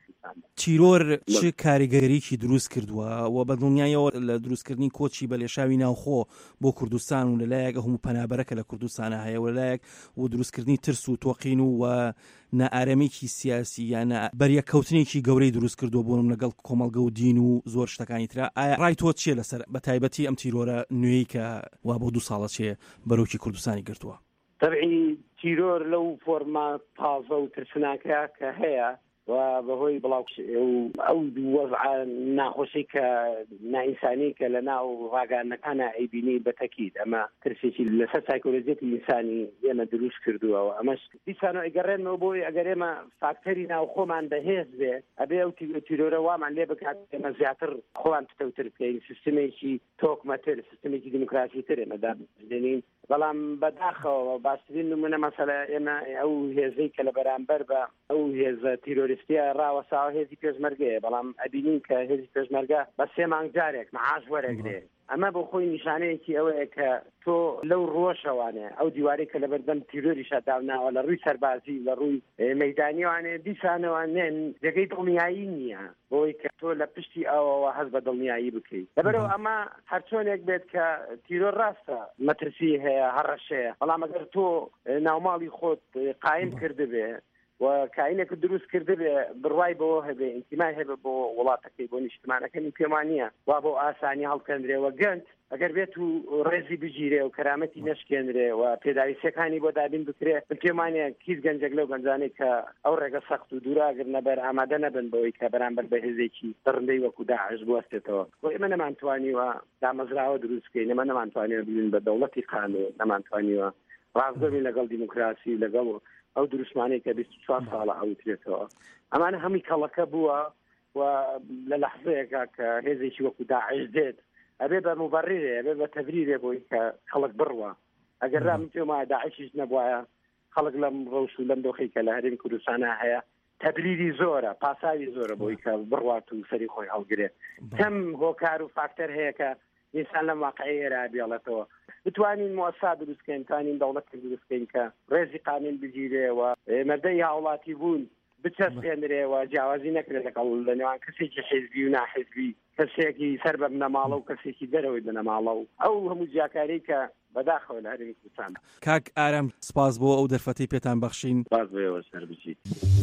کوردستان. چیرۆر چه کاریگەریکی دروست کردووە و بە دڵنیایەوە لە دروستکردنی کۆچی بەلێشاوی ناوخۆ بۆ کوردستان و لەلایەک هەموو پەنابەرەکە لە کوردستانە هەیە و لەلایەک و دروستکردنی ترس و تۆقین و نائارەمێکی سیاسی یان بەریەکەوتنێکی گەورەی دروست کردووە بۆم لەگەڵ کۆمەڵگە و دین و زۆر شتەکانی ترا. ئایا ڕای تۆ چیە لەسەر بە تایبەتی ئەم تیرۆرە نوێی کە وا بۆ 2 ساڵە چێ بەرەوکی کوردستانی گرتووە؟ طبعی تیرۆر لەو فۆرما تازە و ترسناکە کە هەیە و بەهۆی بڵاو ئەو وەزع ناخۆشی کە نائینسانی کە لە ناو ڕاگەاندنەکانە ئەیبینی بەتەکید ئەمە ترسێکی لەسەر سایکۆلۆژیەتی ئینسانی ئێمە دروست کردووە. ئەمەش دیسانەوە ئەگەڕێنەوە بۆی ئەگەر ئێمە فاکتەری ناو خۆمان بەهێز بێ ئەبێ ئەو تیرۆرە وامان لێ بکات ئێمە زیاتر خۆمان پتەوتر بکەین، سیستمێکی تۆکمەتر، سیستمێکی دیموکراسی تر ئێمە دابنێنین. بەڵام بەداخەوە باشترین نمونە مەسەلە ئێمە ئەو هێزەی کە لە بەرامبەر بە ئەو هێزە تیرۆریستیە ڕاوەساوە هێزی پێشمەرگەیە، بەڵام ئەبینین کە هێزی پێشمەرگە بە 3 مانگ جارێک مەعاش وەرەگرێ. ئەمە بۆ خۆی نیشانەیەکی ئەوەیە کە تۆ لەو ڕۆژەوانێ ئەو دیوارەی کە لە بەردەم تیرۆریشە داوناوە لە ڕووی سەربازی لە ڕووی مەیدانیوانێ دیسانەوانێن جێگەی دڵنیایی نییە بۆی کە تۆ لە پشتی ئەوەوە هەست بە دڵنیایی بکەیت. لەبەرەوە ئەمە هەرچۆنێک بێت کە تیرۆر ڕاستە مەترسی هەیە هەڕەشەیە، بەڵام ئەگەر تۆ ناوماڵی خۆت قایم کردبێ و کاینێک دروست کرده بێ بڕوای بۆ هەبێ ئینتیمای هەبێ بۆ وڵاتەکەی بۆ نیشتمانەکەی پێمانە وا بۆ ئاسانی هەڵکەندرێەوە گەنج ئەگەر بێت و ڕێزی بگیرێ و کەرامەتی نەشکێنرێ و پێداویستەکانی بۆ دابین بکرێ پێمانە کیس گەنجێک لەو گەنجانەی کە ئەو ڕێگە سەخت و دووراگر نەبەر ئامادە نەبن بەوەی کە بەرامبەر بە هێزێکی دڕندەی وەکو داعش بوەستێتەوە. بۆ ئێمە نەمانتوانیوە دامەزراوە دروستکەین، ئێمە نەمانتوانێت ببین بە دەوڵەتی قانون، نەمانتوانیوە ڕازگۆبین لەگەڵ دیموکراسی لەگەڵ ئەو دروستمانەی کە 24 ساڵە ئەوترێتەوە. ئەمانە هەمووی کەڵەکە بووە و لە لەحظەیەکە کە هێزێکی وەکو داعش دێت ئەبێ بە موبەڕیرێ ئەبێ بە تەبریرێ بۆی کە خەڵک بڕوە. ئەگەر ڕامتێمە داعشیش نەبوایە خەڵک لەم ڕەوش و لەم دۆخی کە لە هەرێمی کوردستانە هەیە تەبریری زۆرە، پاساوی زۆرە بۆی کە بڕوات و سەری خۆی هەڵگرێ. کەم هۆکار و فاکتەر هەیە کە ئینسان لەم واقعی هێرا بێڵێتەوە. بتوانین مؤسسا دروستکەین، توانین دەوڵەت دروستکەین کە ڕێزی قانون بگیرێەوە، مەدەی هاوڵاتی بوون بچەسپێنرێەوە، جیاوازی نەکرێت لەگەڵ لە نێوان کەسێکی حیزبی و ناحیزبی، کەسێکی سەر بە بنەماڵە و کەسێکی دەرەوەی بنەماڵە و ئەو هەموو جیاکاری کە بەداخەوە لە هەرێمی کوردستان. کاک ئارام سپاس بۆ ئەو دەرفەتەی پێتان بەخشین. سپاس بۆیەوە سەر بچیت.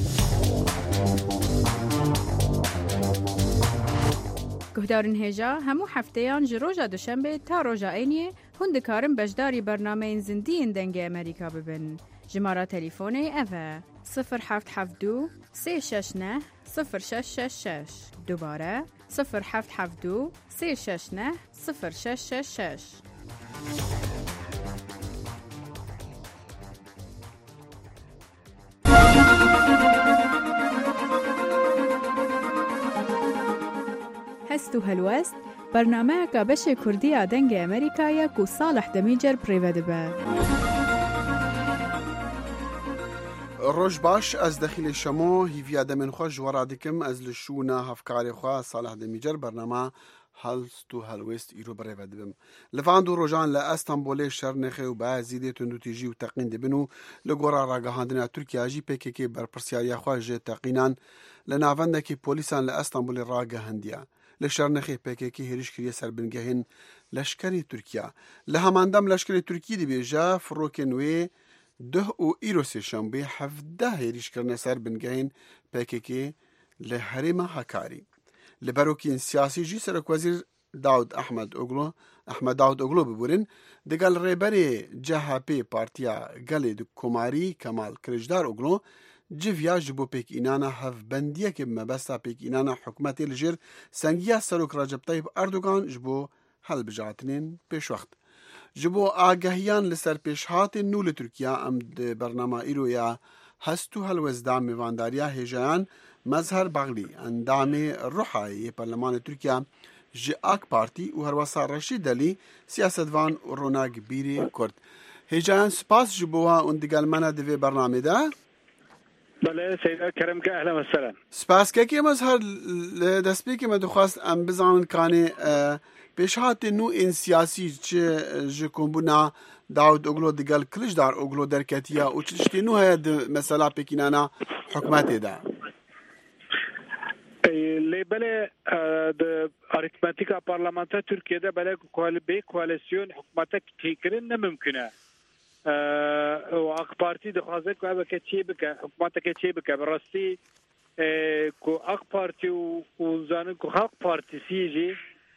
گهدارن هێژا هەموو هەفتەیان ji ڕۆژا دوشەمبێ تا ڕۆژا عینیê hûn dikarin beşdarî bernameyên zindiyên dengê Amerîka bibin. Jimara telefônê ev e 0772 369 0666. Dubare 0772 369 0666. هەست و هەلوەست بەرنامەیەکە بەشێ کوردیە دەنگی ئەمریکایە و ساڵح دەمیجەر پڕێوە دەبە. ڕۆژ باش ئەس دەخیلێ شەمۆ هیڤیا دەمێن خۆش وەڕا دکم ئەس لە شوونە هەفکارێ خوا ساڵح دەمیجەر بەرنامە هەڵست و هەلوێست ئیرۆ بڕێوە دەبم. لەڤاند و ڕۆژان لە ئەستەمبۆلێ شەرنێخێ و بازیدێ توندوتیژی و تەقین دەبن و لە گۆڕا ڕاگەهاندنا تورکیاژی پێکێکی بەرپرسیاریاخوا ژێ تەقینان لە ناوەندێکی پۆلیسان لە ئەستەمبۆلی ڕاگەهەندیە. لە شەرنەخی پێکێکی هێرش کردە سەربنگەهێن لەشکری تورکیا. لە هەماندەم لەشکری تورکی دەبێژە فڕۆکێ نوێ ده و ئیرۆ سێشەمبێ 17 هێریشکردنە سەر بنگەهێن پێکێکی لە هەرێمە هەکاری. لە بەرۆکین سیاسیژی سەرۆکوەزیر داود ئەحمەد داود ئۆگلۆ ببورن دەگەڵ ڕێبەرێ جەهاپێ پارتیا گەلێ کۆماری کەمال کرێژدار ئۆگلۆ جڤیا ji bo pêkînana hevbendiyekê mebesta pêkînana hikûmetê li jêr sengiya Serok Recep Tayyip Erdogan ji bo helbijatinên pêşwext. Ji bo agahiyan li ser pêşhatên nû li Tirkiya em di bernama îroya hest û helwezda mêvandariya hêjayan Mezher Baglî endamê Ruhayê Perlemanê Tirkiya ji AK Partî û herwesa Reşîd Delî siyasetvan û Ronak Bîrê Kurd. Hêjayan spas ji bo wan û digel me ne di vê bernamê de. بله سیدا کرم که اهلا و سلام. سپاس که مظهر دستی که من دخواست ام بزنن کانی پیشات نو این سیاسی چه جکومبونا داود اوگلو دیگل کلیجدار اوگلو درکتیا و چشتی نو هید مثلا پکینانا حکمت ده. لی بله د اریتماتیکا پارلمانتا ترکیه بله کوالسیون حکومت تکرین نممکنه و اق پارتی دخوازه که چی بکه حکومت که چی بکه براستی کو اق پارتی و زانن کو خلق پارتی سیجی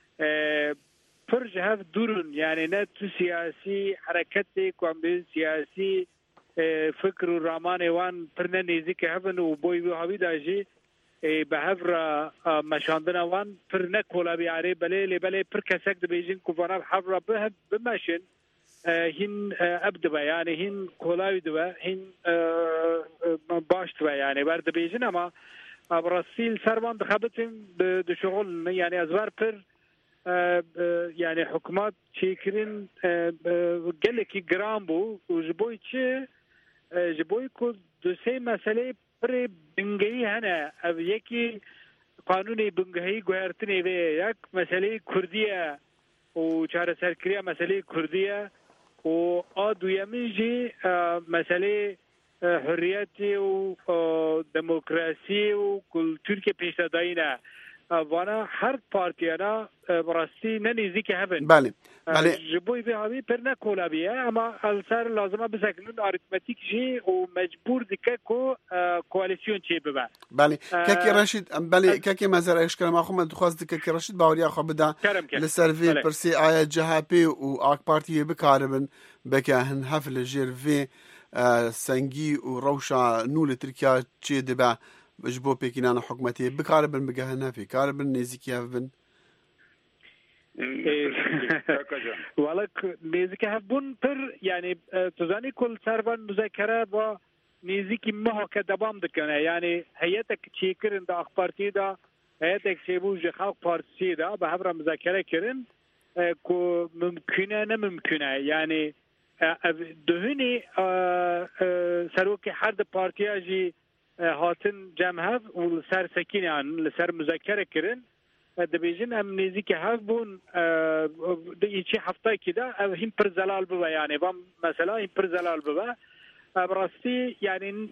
فرج هف دورن يعني نه تو سیاسی حرکت کوم سیاسی فکر و رامان وان پرنه نزدیک هفن و بوی و هوی داجی به هفر مشاندن وان پرنه کولا بیاره بله پر کسک د بیجین کوفانا هفر به بمشن هین ابدبا يعني هین کولاوی دوا هین باشتوا يعني بر د بیجین اما براسیل سروان دخبتن د شغل يعني ازوار پر يعني حكومات تشيكرين قالك جرام بو وجبوي تشي جبوي كو دوسي مسألة بري بنجي هنا يكي قانوني بنجي غيرتني في يك مسألة كردية وشهر سركرية مسألة كردية وآدو يميجي مسألة حريتي وديمقراطية وكل تركيا بيشتداينا وانا هر پارتیانا براستی ننزدیک هفن بله جبوی به همی پر نکولا بیه اما السر لازمه بسکنون آریتماتیک جی و مجبور دیگه کو کوالسیون چی ببن بله کاکی رشید بله کاکی مزر اشکال ما خو دخواست کاکی رشید باوریا خو بدا لسروی پرسی آیا جهپی و آک پارتی بکاربن بکهن حفل جرفی سنگی و روشا نول ترکیه چی دبا بجبو بيكينانا حكومتي بكاربن بجهنا في كاربن نزيكي هفبن ولك نزيكي هفبن پر يعني تزاني كل سربان مذاكرة و نزيكي ما كدبام دكنا يعني هيئتك تشيكرن دا اخبارتي دا هيئتك شيبو جخاق بارتي دا بحبر مذاكرة كرن كو ممكنة نممكنة يعني دهني سروكي حرد بارتياجي هاتن جمع و سر سکینان لسر مذاکره کردن دبیجن ام نزدیک هفت بون ایچی هفته کده هم پر زلال بوا يعني و مثلا هم پر زلال بوا براستی يعني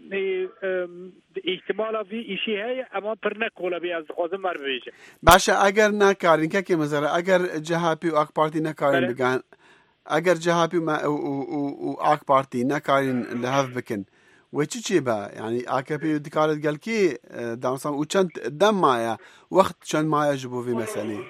احتمال في ایشی هی اما پر نکولا بی از خوازم مر بیشه باشه اگر نکارین که مثلا اگر جهپی و اک پارتی نکارین بگن اگر جهپی و اک پارتی نکارین لهف بکن وچی با يعني AKP دكارت قال كي دامسان وچند دم مايا وقت چند مايا جبو في مسألة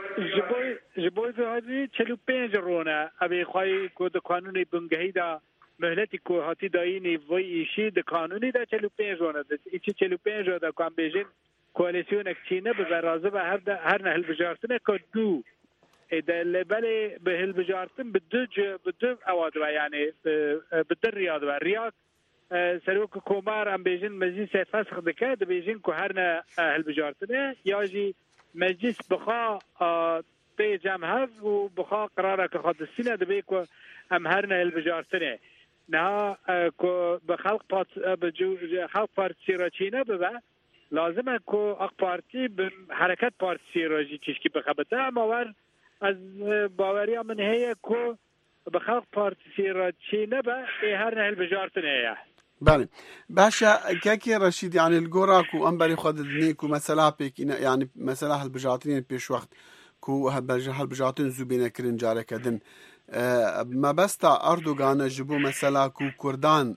جبوي في هذه 45 رونا ابي خوي كود قانوني بنگهي دا مهلتي كو هاتي دايني وي شي د قانوني دا 45 رونا ايش 45 دا كان بيجن كواليسيون اكتينا ببرازه هر نهل بجارتنا كدو اذا بالي بهل بجارتن بدو اواد يعني بدر رياض سروک کومار ام بیجن مجلس فسخ دکه د بیجن کو هرنه هلبجارتنه یاجی مجلس بخا تی جمع و بخا قراره که خود السنه د بیکو ام هرنه هلبجارتنه نه کو بخلق خلق پارتی راچینه ببا لازمه کو اق پارتی به حرکت پارتی راجی چشکی بخبته اما ور از باوریا من هي کو بخلق پارتی راچینه با هرنه هلبجارتنه بله باشا كاكي رشيد يعني الجوراك وأنبري خد دنيكو مثلا بيك يعني مثلا هالبجاتين بيش وقت كو هالبجاتين زوبينا كرين جارة كدن ما بستا أردوغان جبو مثلا كو كردان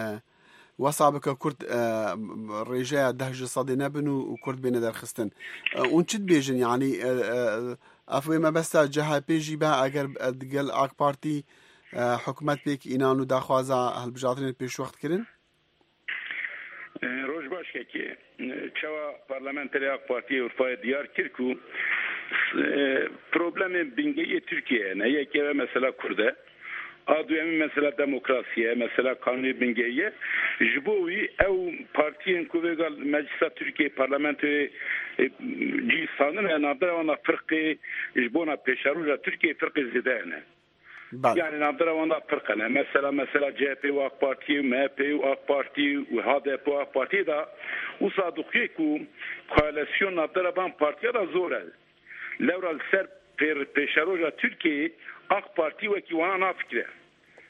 وصابك كرد رجاء دهج صدي نبنو وكرد بين درخستن ونشد بيجن يعني أفوي ما بستا جها بيجي بها أجر قال آك بارتي حكومت بيك إنانو داخوازا هالبجاتين بيش وقت كرين روز باش که چوا پارلمانتری آق پارتی اروپای دیار کرکو پروبلم بینگی ترکیه نه یکی مثلا کرده آدویمی مثلا دموکراسیه مثلا قانون بینگیه جبوی او پارتیین که ویگال مجلس ترکیه پارلمانتری جیستانه نادر وانا فرق جبونا پیشاروجا ترکیه فرق زیده نه يعني نقدر وانا فرقنا مثلا جيبي واق بارتي ومابي واق بارتي وهذا واق بارتي دا وصادقيكو كواليسيون نقدر بان بارتي دا زوره لورا السر بيشاروجا تركي اق بارتي وكي وانا نافكره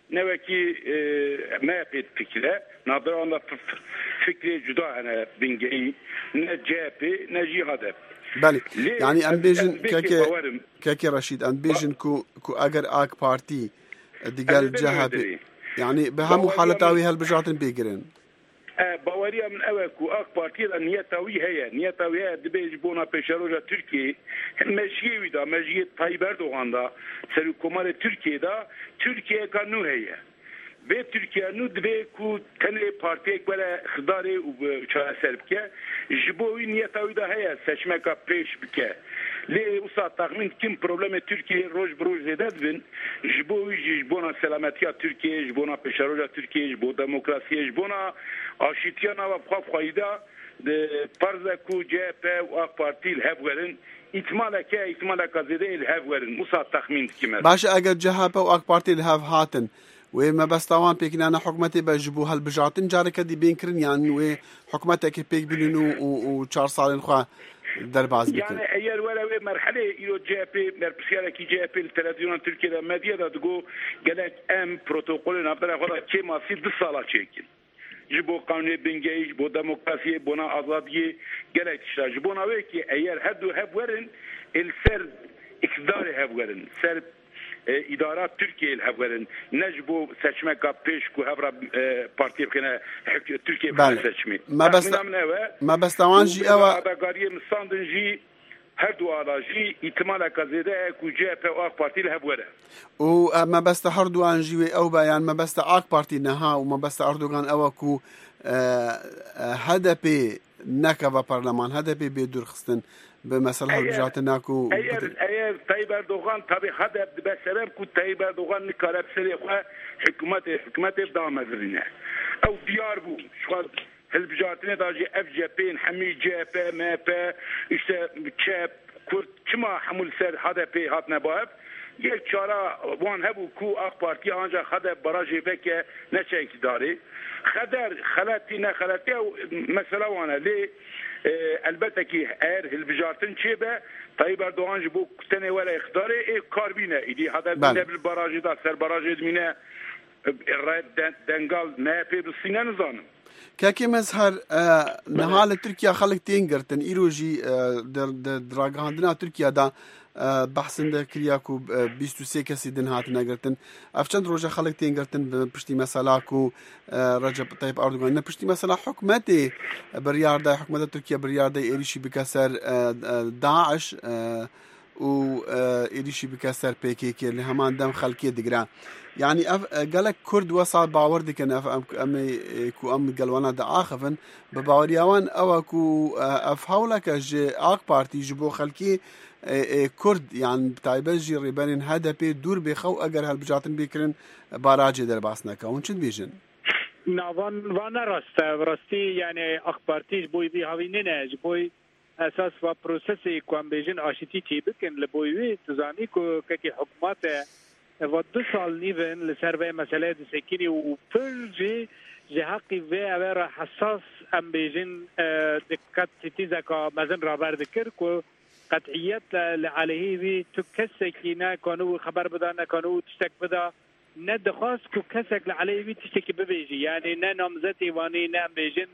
نوکی ما پید فکره نادران فکر جدا هنه بنگهی نه جهپی نه جهاده. بله يعني ام بيجن كاكي رشيد ام بيجن كو اگر اك بارتي ديقال جهه يعني بهم حالتاوي هالبجاتن بيقرن باوريا من اوكو اك بارتي نيتاوي هي دبيج بونا بشروجا تركي مشيوي دا مجيت طيب اردوغان دا سر حكومه تركيا دا تركيا كانو هي به ترکیه نو دبی کو تنه پارتی ولا خداری و چاره سربکه جبوی نیتاوی ده هست سچمه کا پیش بکه لی وسط تخمین کم پروبلم ترکیه روز بروز زده بین جبوی جبونا سلامتی ترکیه جبونا پشروج ترکیه جبو دموکراسی جبونا آشتیانا و بخواب خواهیده پرزه کو جپ و اق پارتی الهفورن احتمال که زده الهفورن وسط تخمین کمه باشه اگر جهپ و اق پارتی الهف هاتن وما بس طوان بيكنا حكومتي بجبو هالبجاتن جارك دي بينكرن يعني و حكومتك بيك بلينو و 4 سال خو درباز بك يعني اير ولا مرحله يو جي بي مربسياله كي جي بي التلفزيون التركي ده مديه ده تقول قالك ام بروتوكول نبدا خدا كي ما في 2 سال تشيكن جبو قانون بنجي جبو ديمقراطيه بنا ازاديه قالك جبونا ويكي اير هدو هبورن السرد اقدار هبورن سرد ادارات ترکیه الهفورن نجبو سچمه کا پیش کو هفرا پارتی بخنه ترکیه بخنه سچمه ما بس توانجی او اداگاری مستاندنجی هر دو آلاجی احتمال کزیده کو جه په اق پارتی الهفوره و ما بس هر دو انجی او بیان ما بس اق پارتی نها و ما بس اردوغان او کو هدف نکوا پارلمان هدف به درخستن بمثلا هالبجات ناكو اير طيب اردوغان طبي هذا بسبب كو طيب اردوغان نكارب سري حكومت دام ازرينه او ديار بو شو هالبجات داجي اف جي بي حمي جي بي ما بي işte كاب كرت كما حمل سر هذا بي هات نباب یک چاره وان هبو کو اخ پارتی آنجا خدا براجی بک نچه داری خدر خلطی نه خلطی مثلا وانا لی البته که ایر هلبجارتن چه به طيب اردوغان جبو تنه ولا اختاره ای کاربینه ایدی هذا بل براجی دا سر براجی دمینه رد دنگال نه پی بسینه نزانم كاكي مزهر نهال تركيا خلق تينغرتن إيروجي دراغاندنا تركيا دا بحثن دا كرياكو 23 كسي دن هات ناغرتن افچند روجا خلق تينغرتن بشتي مسالاكو رجب طيب اردوغان نه بشتي مسالا حكومتي بريار دا حكومت تركيا بريار دا إيريشي بكسر داعش و إيريشي بكسر PKK اللي همان دم خلقية دقران يعني قالك كرد وصل باور دي كان ام قالوانا دا اخفن بباورياوان او كو افهولك جي اق بارتي جبو خلقي كرد يعني بتايبجي ريبانين هذا بي دور بخو اگر هالبجاتن بيكرن باراجي در باسنكا ونشد بيجن وانا راستی يعني اق بارتي بوي بي هاوينينه بوي اساس و پروسس کوم بيجن اشتي تي بكن لبوي تزاني كو كي حكومات و 2 سال نیون لسر و مسئله سکینی و پرجی جهقی و اوه حساس ام بیجن دقت تیزه که مزن رابر دکر که قطعیت لعلیه وی تو کسی نه کانو خبر بده نه کانو تشتک بده نه دخواست که کسی لعلیه وی تشتکی ببیجی یعنی نه نامزد ایوانی نه ام بیجن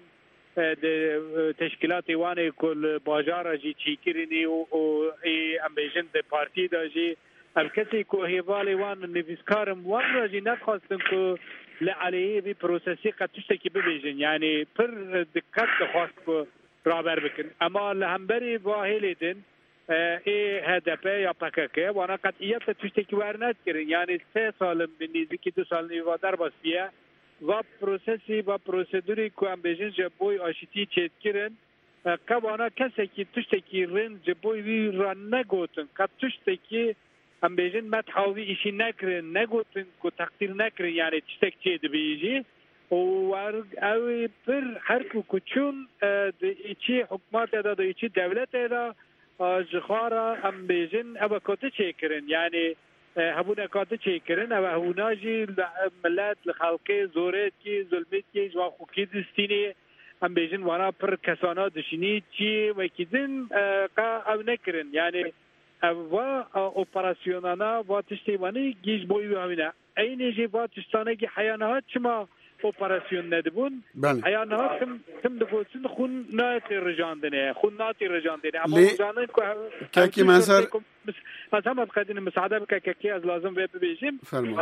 تشکیلات ایوانی کل باجار جی چی کرنی و ام بیجن ده پارتی دا جی الکسی که هیوالی وان نویسکارم وان را جی نخواستن که لعلیه بی پروسسی قد تشتکی ببیجن یعنی پر دقت دخواست که رابر بکن اما لهمبری واهیلیدن ای هدف یا پککه وانا قطعیت تشتکی ورنت کرن یعنی 3 سال بنیزی که 2 سال نیوادر باسیه و پروسسی و پروسیدوری که هم بیجن جبوی آشتی چید کرن که وانا کسی که تشتکی رن جبوی وی را نگوتن که تشتکی هم بیجن متحاوی ایشی نکرن نگوتن که تقدیر نکرن یعنی تشتک چید بیجی و اوی پر هر کچون ایچی حکمات دا ایچی دولت دا جخارا هم بیجن او کاته چه کرن یعنی هبونه کاته چه کرن او هوناجی ملت لخلقی زورت کی ظلمت کی جوا خوکی دستینی هم بیجن وانا پر کسانا دشینی چی و کدن او نکرن یعنی و اپراسیونانا و تشتیوانی گیج بویو همینه این جیواتستانه که حیانات چما اپراسیون ندبون حیانات تم دفوتن خون ناتی رجاندنه اما رجاندن که مثلا هم قدین مساعده بکه که از لازم به ببیجیم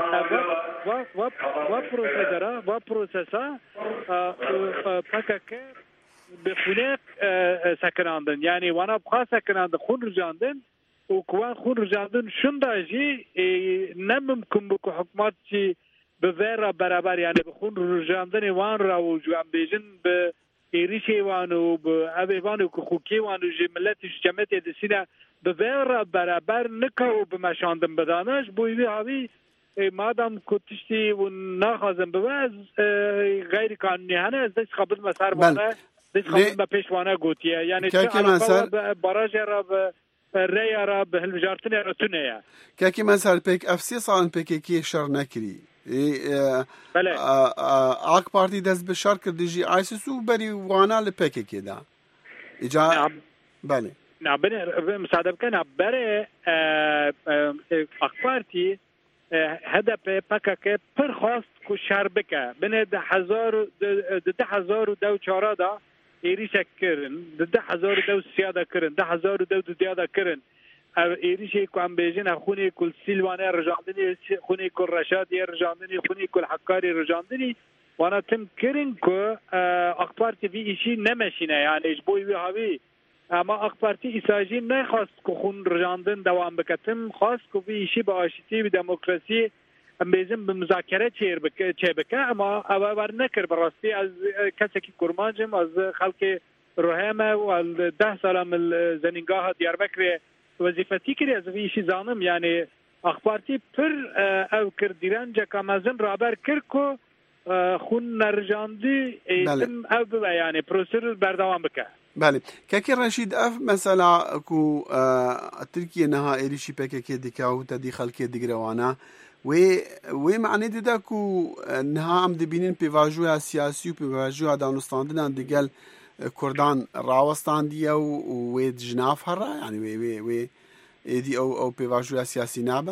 و پروسسا پکه به خونه سکناندن یعنی وانا بخوا سکناندن خون رجاندن و کوان خون رجاندن شنداجی نممکن بکو حکمات چی به ویرا برابر یعنی به خون رجاندن وان را و جوان بیجن به ایریشی وانو به اویوانو که خوکی وانو جملتش جمعت دسینا به ویرا برابر نکو به مشاندن بدانش بویوی هاوی مادام کتشتی و ناخازم بواز غیر قانونی هنه از دست قبل مسار بانه دست قبل با پیشوانه گوتیه یعنی علاقه باراج را به ریا را به هلوجارتن را تونه که مثلا پیک افسی سالن پیکی شر نکری بله آک پارتی دست به شر کردیجی آیسیسو بری وانا لپیکی دا اجا بله نه بره مساعده بکنه بره آک پارتی هدف پکک پر خواست که شر بکه بینه 2004 دا ایریشک کرن 2002 سیاده کرن 2002 دیاده کرن ایریشی که هم بیجن خونی کل سیلوانه رجاندنی خونی کل رشادی رجاندنی خونی کل حکاری رجاندنی وانا تم کرن که اخبارتی وی ایشی نمشینه یعنی اجبوی وی هاوی اما اخبارتی ایساجی نخواست که خون رجاندن دوام بکتم خواست که وی ایشی با آشتی و دموکراسی هم بیزن به مذاکره چه بکه اما اوار نکر براستی از کسی که کرمانجم از خلق روحمه و از 10 سالم زنینگاه دیاربکر وظیفتی کری از ویشی زانم یعنی اخبارتی پر او کردیران جا مازن رابر کر که خون نرجاندی ایتم او ببا یعنی پروسر بردوام بکه بله که رشید اف مثلا کو ترکیه نها ایریشی پکه که دیکاو تا دی خلقی دیگروانا و معنی دیده که نها هم دبینین پیواجوی سیاسی و پیواجوی دانستاندن دیگل کردان راوستاندیه و جناف هره یعنی و ایدی او پیواجوی سیاسی نابه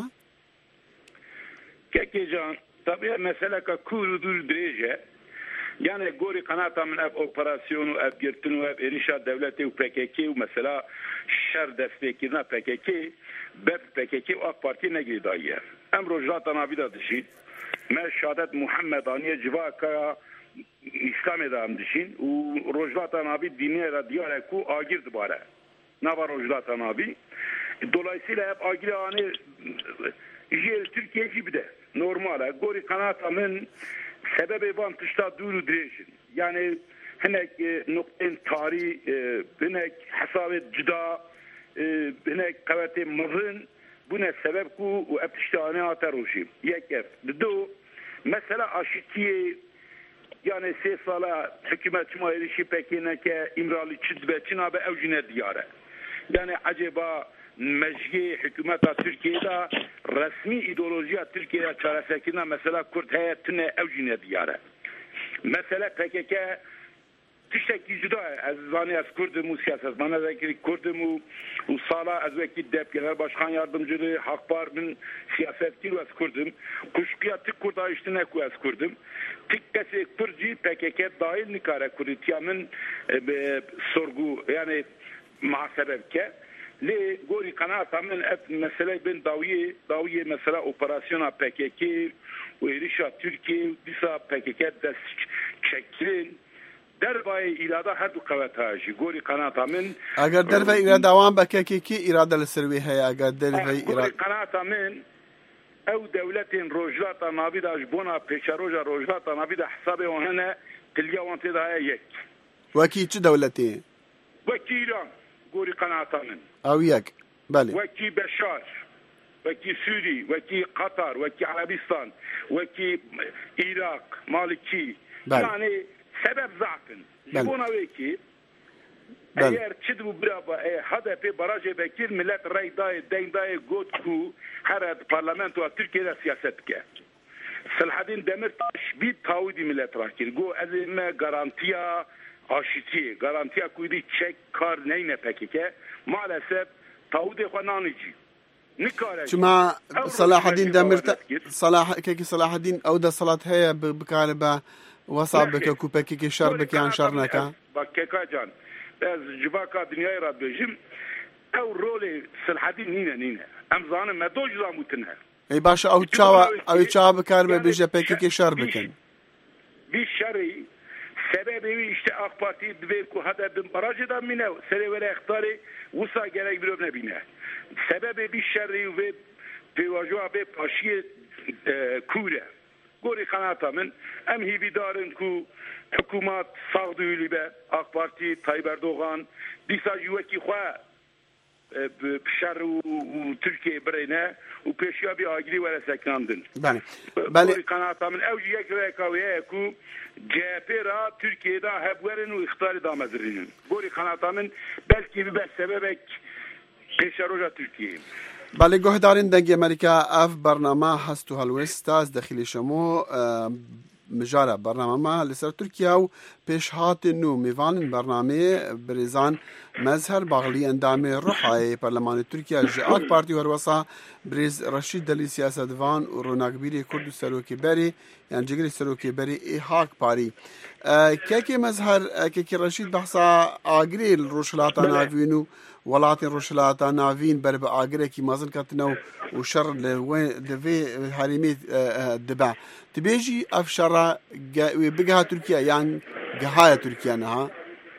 که جان طبیعه مسئله که کور دور دریجه یعنی گوری قناتا من اب اپراسیون و اب گرتن و اب ایریشا دولتی و پککی و مثلا شر دست بکرنا پککی بب پککی و اق پارتی نگری داییه ام روجات نابیده دشید من شهادت محمدانی جواکا اسلام دام دشین و روجات نابید دینی را دیاره کو آگیر دباره نوا روجات نابی dolayısıyla hep agirane jel Türkiye gibi normale gori kanata men sebebi van tışta duru direjin yani henek nokten tarihi henek hesabet cida henek kavati mızın bu ne sebep ku ve eptiştane ataruşi yekef do mesela aşitiye yani sesala hükümet çumayırışı pekine ke imralı çizbe çinabe evcine diyare yani acaba mecgi hükümeta Türkiye'de resmi ideolojiye Türkiye'de çaresekine mesela Kürt heyetine evcine diyare. Mesela PKK tişteki cüda az zani az Kürt'ü siyasetmana zekeri Kürt'ü sala az vekil dep genel başkan yardımcılığı Hakbar bin siyasetçi az Kürt'üm kuşkuya tık Kürt'a iştine ku az Kürt'üm tık kesi Kürt'ü PKK dahil nikare Kürt'yamin sorgu yani muhasebeke li gori kanata min et mesele ben dawiye mesela operasyona PKK ve irişa Türkiye disa PKK dest çektirin dervay irada her du kavataji gori kanata min agar dervay irada devam PKK irada lservi hay agar dervay irada kanata min ev devletin rojlata nabida jbona peşaroja rojlata nabida hesabı ona tilya wanted hay yek وكي تشو دولتي وكي إيران قولي قناعة من أو يك بلي وكي بشار وكي سوري وكي قطر وكي عربستان وكي إيراق مالكي بلي. يعني سبب ضعفن جبونا وكي eğer çidu brava HDP barajı bekir millet ray dayı deyn dayı gotku her parlamento Türkiye'de siyaset ke Selahattin Demirtaş bir tavudi millet rakir go ezme garantiya aşiti garantiya kuydu çek kar neyne peki ke maalesef tavudi xananici چما صلاح الدين دمرت صلاح الدين او ده صلاة هي بكاربا وصابك كوبكي شربك عن شرنكا بكيكا جان از جباكا دنيا را بجم او رولي صلاح الدين نينا امزان ما دوج زاموتنها اي باشا او تشاوا بكاربا بيجا بكيكي شربكن بالشري سببي işte AK Parti dveku hada bin barajda mine serevere ihtari usa gerek bir nebine sebebi bir şerri ve pevajoa be paşiye kure gori kanatamen em hibidarın ku hükümet sağduyulu be AK Parti Tayyip Erdoğan disajı ki xwa بشر وتركيا برينا وبيشيا بأجري ولا سكاندن. بله. قناة من أوجي يكرهك وياكو جابرا تركيا دا هبورن واختار دا مزرين. بوري قناة من بلكي بس سببك بيشروجا تركيا. بله گهدارین دنگ امریکا اف برنامه هستو هلوست از داخل شما مجاره برنامه ما لسر ترکیه و پیشهات نو میوان برنامه بریزان مظهر باغلی اندام روحای پارلمان ترکیه جاک پارتی وروسا بریز رشید دلی سیاستوان و روناکبیری کرد سروکی بری یعنی جگری سروکی بری ای هاک پاری که مظهر که رشید بحثا آگری روشلاتا ناوینو ولاتن روشلاتا ناوین بر به آگری کی مازن کتنو و شر لوی حریمی دبا تبيجي أفشرة بقها تركيا يعني قهاية تركيا نها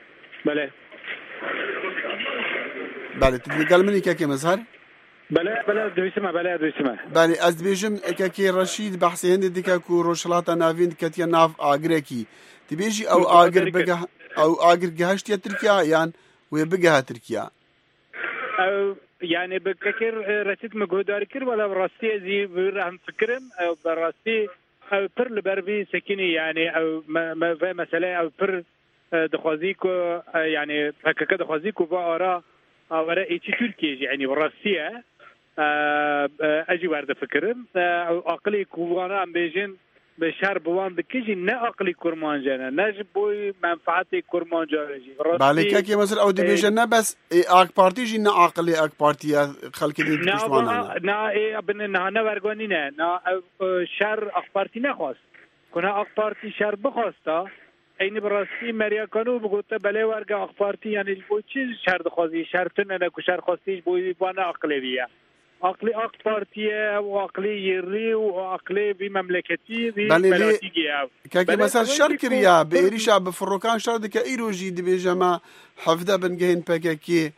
بله تدري قال مني كاكي مظهر بلا دويسمه بلا دويسمه بله از بيجم كاكي رشيد بحثي هند ديكاكو روشلاتا نافين كاتيا ناف آگريكي تبيجي أو آگر بقها أو آگر قهاشتيا تركيا يعني وبقها تركيا أو يعني بكاكي رشيد مجهوداري كر ولا براستي زي برهم فكرم أو براستي او پر لبربي سكيني يعني او ما في مسألة او پر دخوازيكو يعني هكذا دخوازيكو بآراء او رأي تركيا يعني بالروسية اجي وارد فكرم او اقلي كوانا ام بيجن بشهر بوان بكيجي نا اقلي كورمان جانا نجبوي منفعتي كورمان جارجي بالك كي مثلا او دي بيجن بس اك بارتي جي نا اقلي اك بارتي خلك دي نا نا ابن نا ورغوني نا شهر اك بارتي نخواست كنا اك بارتي شهر بخواستا عین براستی مریا کانو بگوته بله ورگه اک بارتي يعني بو چیز شهر دخوازی شرطن نه کو شهر خواستیش بو بنا اقلیه عقلي اك بارتيه وعقلي يري وعقلي بمملكتي ببلاتيجي كاكي مثلا شركريا بإيريشا بفروكان شردك إيروجي دي بيجما حفظة بنجين بكاكي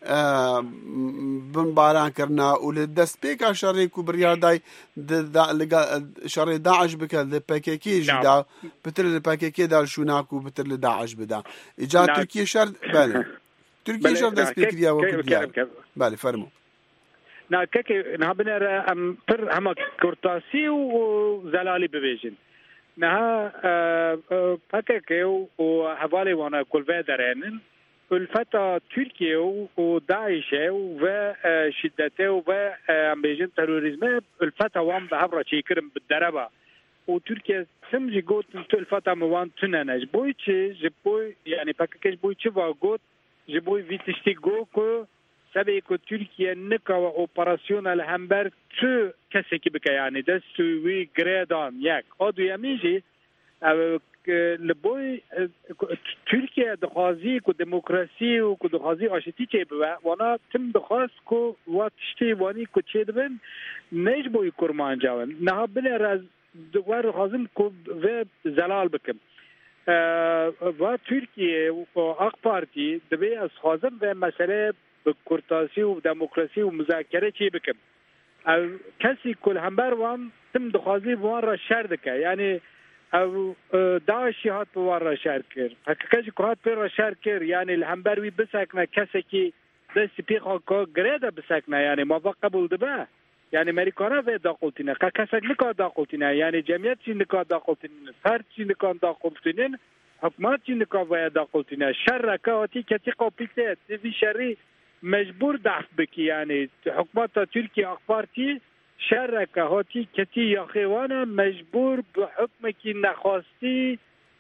بن باران كرنا ولدست بيكا شريكو برياداي شري داعش بك الباكيكي جدا بتر الباكيكي دار شوناكو بتر لداعش بدا إجا تركيا شرد بالي تركيا شرد دست بيكريا وكريا بالي فرمو نا كاكي نهابنا ام پر هما كورتاسي وزلالي ببيجن نها باكاكي وحوالي وانا كل فادرين الفتى تركيا وداعش وشدته وام بيجن تيروريزم الفتى وام بهبره شيكرم بالدربه وتركيا سمجي قوت الفتى موان تنانج بويتشي جبوي يعني باكاكي بويتشي واغوت جبوي فيتشتي غوكو سبب که ترکیه نکاو اپراسیونال همبر تو کسی که بکه یعنی دستوی گریدان یک آدویمیجی لبوی ترکیه دخوازی که دموکراسی و که دخوازی آشتی چه بوه وانا تم دخواست که وات شتی وانی که چه دبن نیج بوی کرمان جاون نه بله راز دوار خازم که و زلال بکم و ترکیه و اق پارتی دبی از خازم و مسئله بكورتاسي وديمقراطي ومذاكره شي بكم او كسي كل همبر وان تم دخوازي بوان شردك يعني او داعش هات بوان شركر حقيقه كرات بير شركر يعني الهمبروي بسكنا كسكي دس بيخو غريده بسكنا يعني ما قبول دبا يعني امريكانا في داقلتنا كسك نكا داقلتنا يعني جمعيت نكا داقلتنا فرد نكا داقلتنا حكومات نكا في داقلتنا شركاتي كتي قوبيتات في شري مجبور ضعف بکی یعنی حکومت ترکیه اخبارتی شرکه هاتی کتی یا خیوانه مجبور به حکم کی نخواستی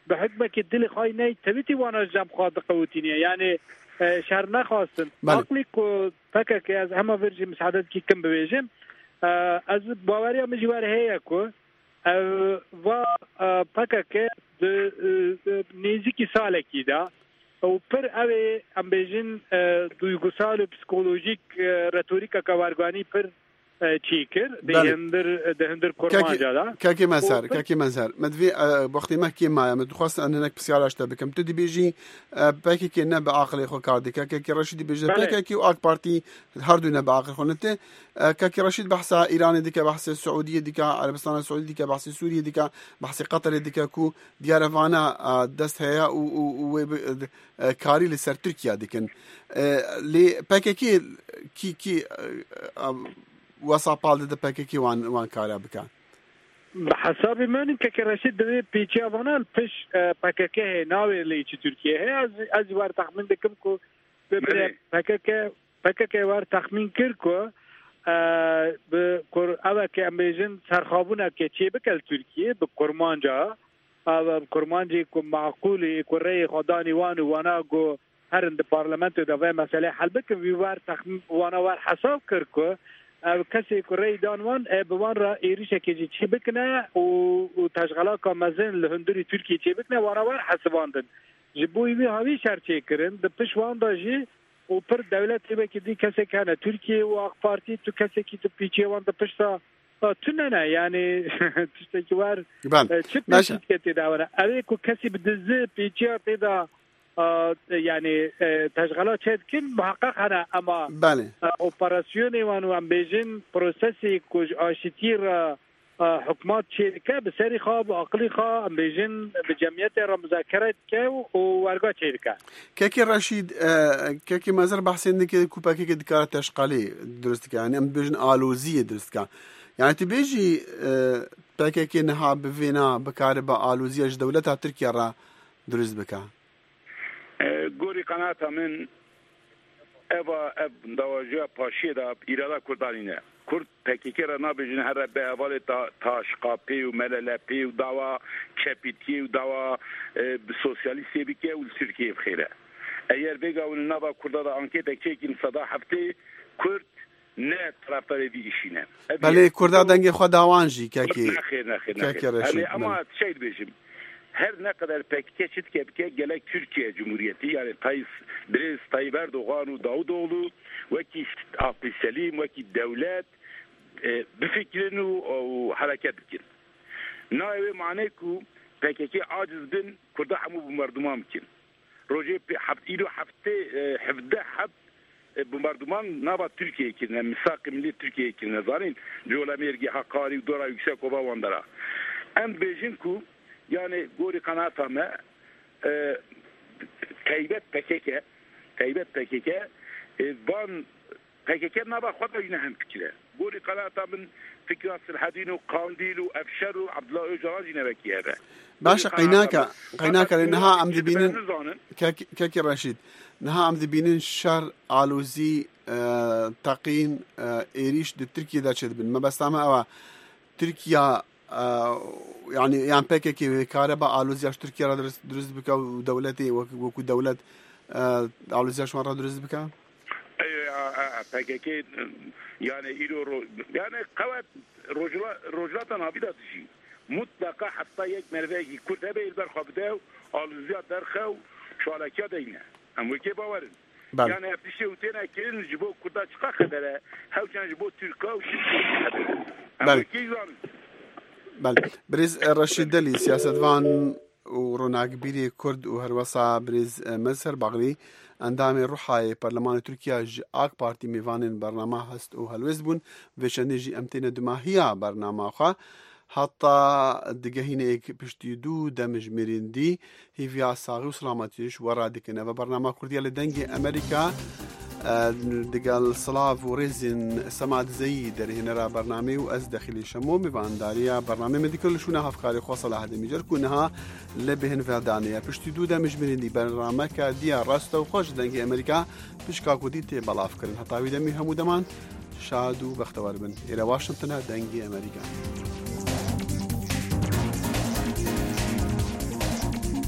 بحكمة كدل خاي ناي تبتي وانا جام خاض قوتينيا يعني شهر نخواستن عقلي كو فكك از هما فرجي مساعدت كي كم ببيجم از باوريا مجوار هيا كو و فكك نيزيكي سالكي دا او پر اوه ام بيجن دويگوسال و پسیکولوژیک رتوریکا کارگانی پر چیکر دهندر کرمانجا دا كاكي مسار مدفي وقتی ما کی ما مدخواست انك بسياراش تبكم تدي بيجي باكي كي نبع عقلي خو كاردي كاكي رشيد بيجي باكي واك بارتي هاردو نبع عقل خو نت كاكي رشيد بحث ايران ديك بحث السعوديه ديك عربستان السعودي ديك بحث سوريا ديك بحث قطر ديك كو ديار فانا دست هيا و كاري لسر تركيا ديكن لي باكي كي وصابال ده باكي وان كارا بكا بحساب من كاكي رشيد ده بيجي افانا الفش باكي ناوي اللي تركيا هي از وار تخمين دكم كو باكي وار تخمين كركو بكور اوا كي اميجن سرخابونا كي چي بكل تركيا بكرمانجا كرمانجي كو معقولي كوري خداني وانو وانا جو هرند برلمانت ده مساله حل بكم وار تخمين وانا وار حساب كركو کسی کره دانوان بوان را ایریش که چی بکنه و تشغیلات کامزن لهندری ترکیه چی بکنه وانوار حسواندن جبوی وی هاوی شرچه کرن ده پشوان داجی و پر دولت به که دی کسی کنه ترکیه و آق پارتی تو کسی که تو پیچه وان ده پشتا تو نه یعنی پشتا که وار چه پیچه که تیداونه اوه که کسی بدزه پیچه تیدا يعني تشغيلات شد كن محقق هنا اما اوبراسيوني وانو ام بيجن بروسيسي كوج اشتير حكومات شركه بسري خاب عقلي خا ام بيجن بجمعيه مذاكره كو وارغا شركه كاكي رشيد كاكي مازر بحسين ديك كوباكي دكار تشقالي درست يعني ام بيجن الوزيه درست يعني تبيجي باكي نها بفينا بكاربا الوزيه دولتها تركيا را درست بكا گوری قناعت من اوا دواجه پاشی دا ایرادا کردانینه کرد پکیکی را نبیجن هر به اول تاشقاپی و مللپی و دوا چپیتی و دوا سوسیالیستی بکه و ترکیه بخیره اگر بگه اون نبا کرده دا انکیت چیکین صدا هفته کرد نه طرفدار دیشینه بله کرده دنگ خود داوانجی کاکی نخیر اما شاید بیشیم her ne kadar pek çeşit kepke gelek Türkiye Cumhuriyeti yani Tayyip Erdoğan Davutoğlu ve ki Abdülselim ve ki devlet بفكرنه او حركات كن ناوي معناكو PKK عاجز بن كردا حمو بمردمان كن روجي حفتيلو حفده حب بمردمان نابا Türkiye كن مساق ملي Türkiye كن زارين جولا ميرجي حقاري ودورا yüksek oba vandara ام بيجنكو yani gori kanatame Tayyip PKK ban PKK naba خدا ينهم فكره gori kanatamen فكره الحدين وقانديل وافشر وعبد الله öcalan ينبكي هذا باشا قيناك لانها ام ذبينن كاكي رشيد نها ام ذبينن شر علوزي تقين ايريش دي تركيا دا شد ما بس تمام تركيا يعني PKK كهرباء آلوزياش تركيا را درست بكا ودولتي وكو دولت آلوزياش مرة درست بكا PKK يعني إيرو يعني قوات رجلات نابضة تشي مطلقة حتى يك مرفقي كرد هبه البر خابده آلوزيات درخو شالكيا دينه هم وكي باورن يعني افتشي وتينا كرين جبو كردا چقا خدره هاو كان جبو تركا وشي وكي زانن بله بريز رشيد دلي سياستوان وروناق بيري كرد وهروسا بريز مزهر باغلي اندامي روحاي برلمان تركيا اك بارتي ميفانين برنامه هست و هلوز بون وشنجي امتين دماهيا برنامه خا حتى دقهينيك بشتي دو دمج ميريندي هي فيها ساغي سلامتيش ورادكنا برنامه كرديا لدنجي امريكا دقال صلاف وريزن سماد زي در هنا برنامج واز داخلي شمو بفانداريا برنامج مديكل شو نها افكاري خاصه لهذا ميجر كونها لبهن فدانيه بشتي دوده مجمرين دي برنامج كديا راست وخوش دنگي امريكا بشكا كودي تي بلاف كرن حتى ويدمي همو دمان شادو بختوار بن الى واشنطن دنگي امريكا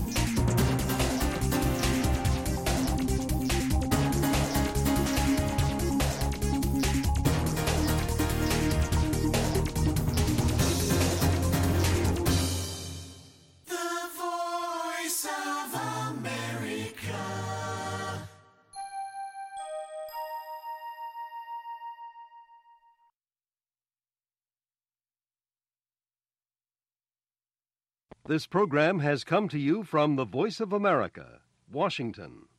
This program has come to you from the Voice of America, Washington.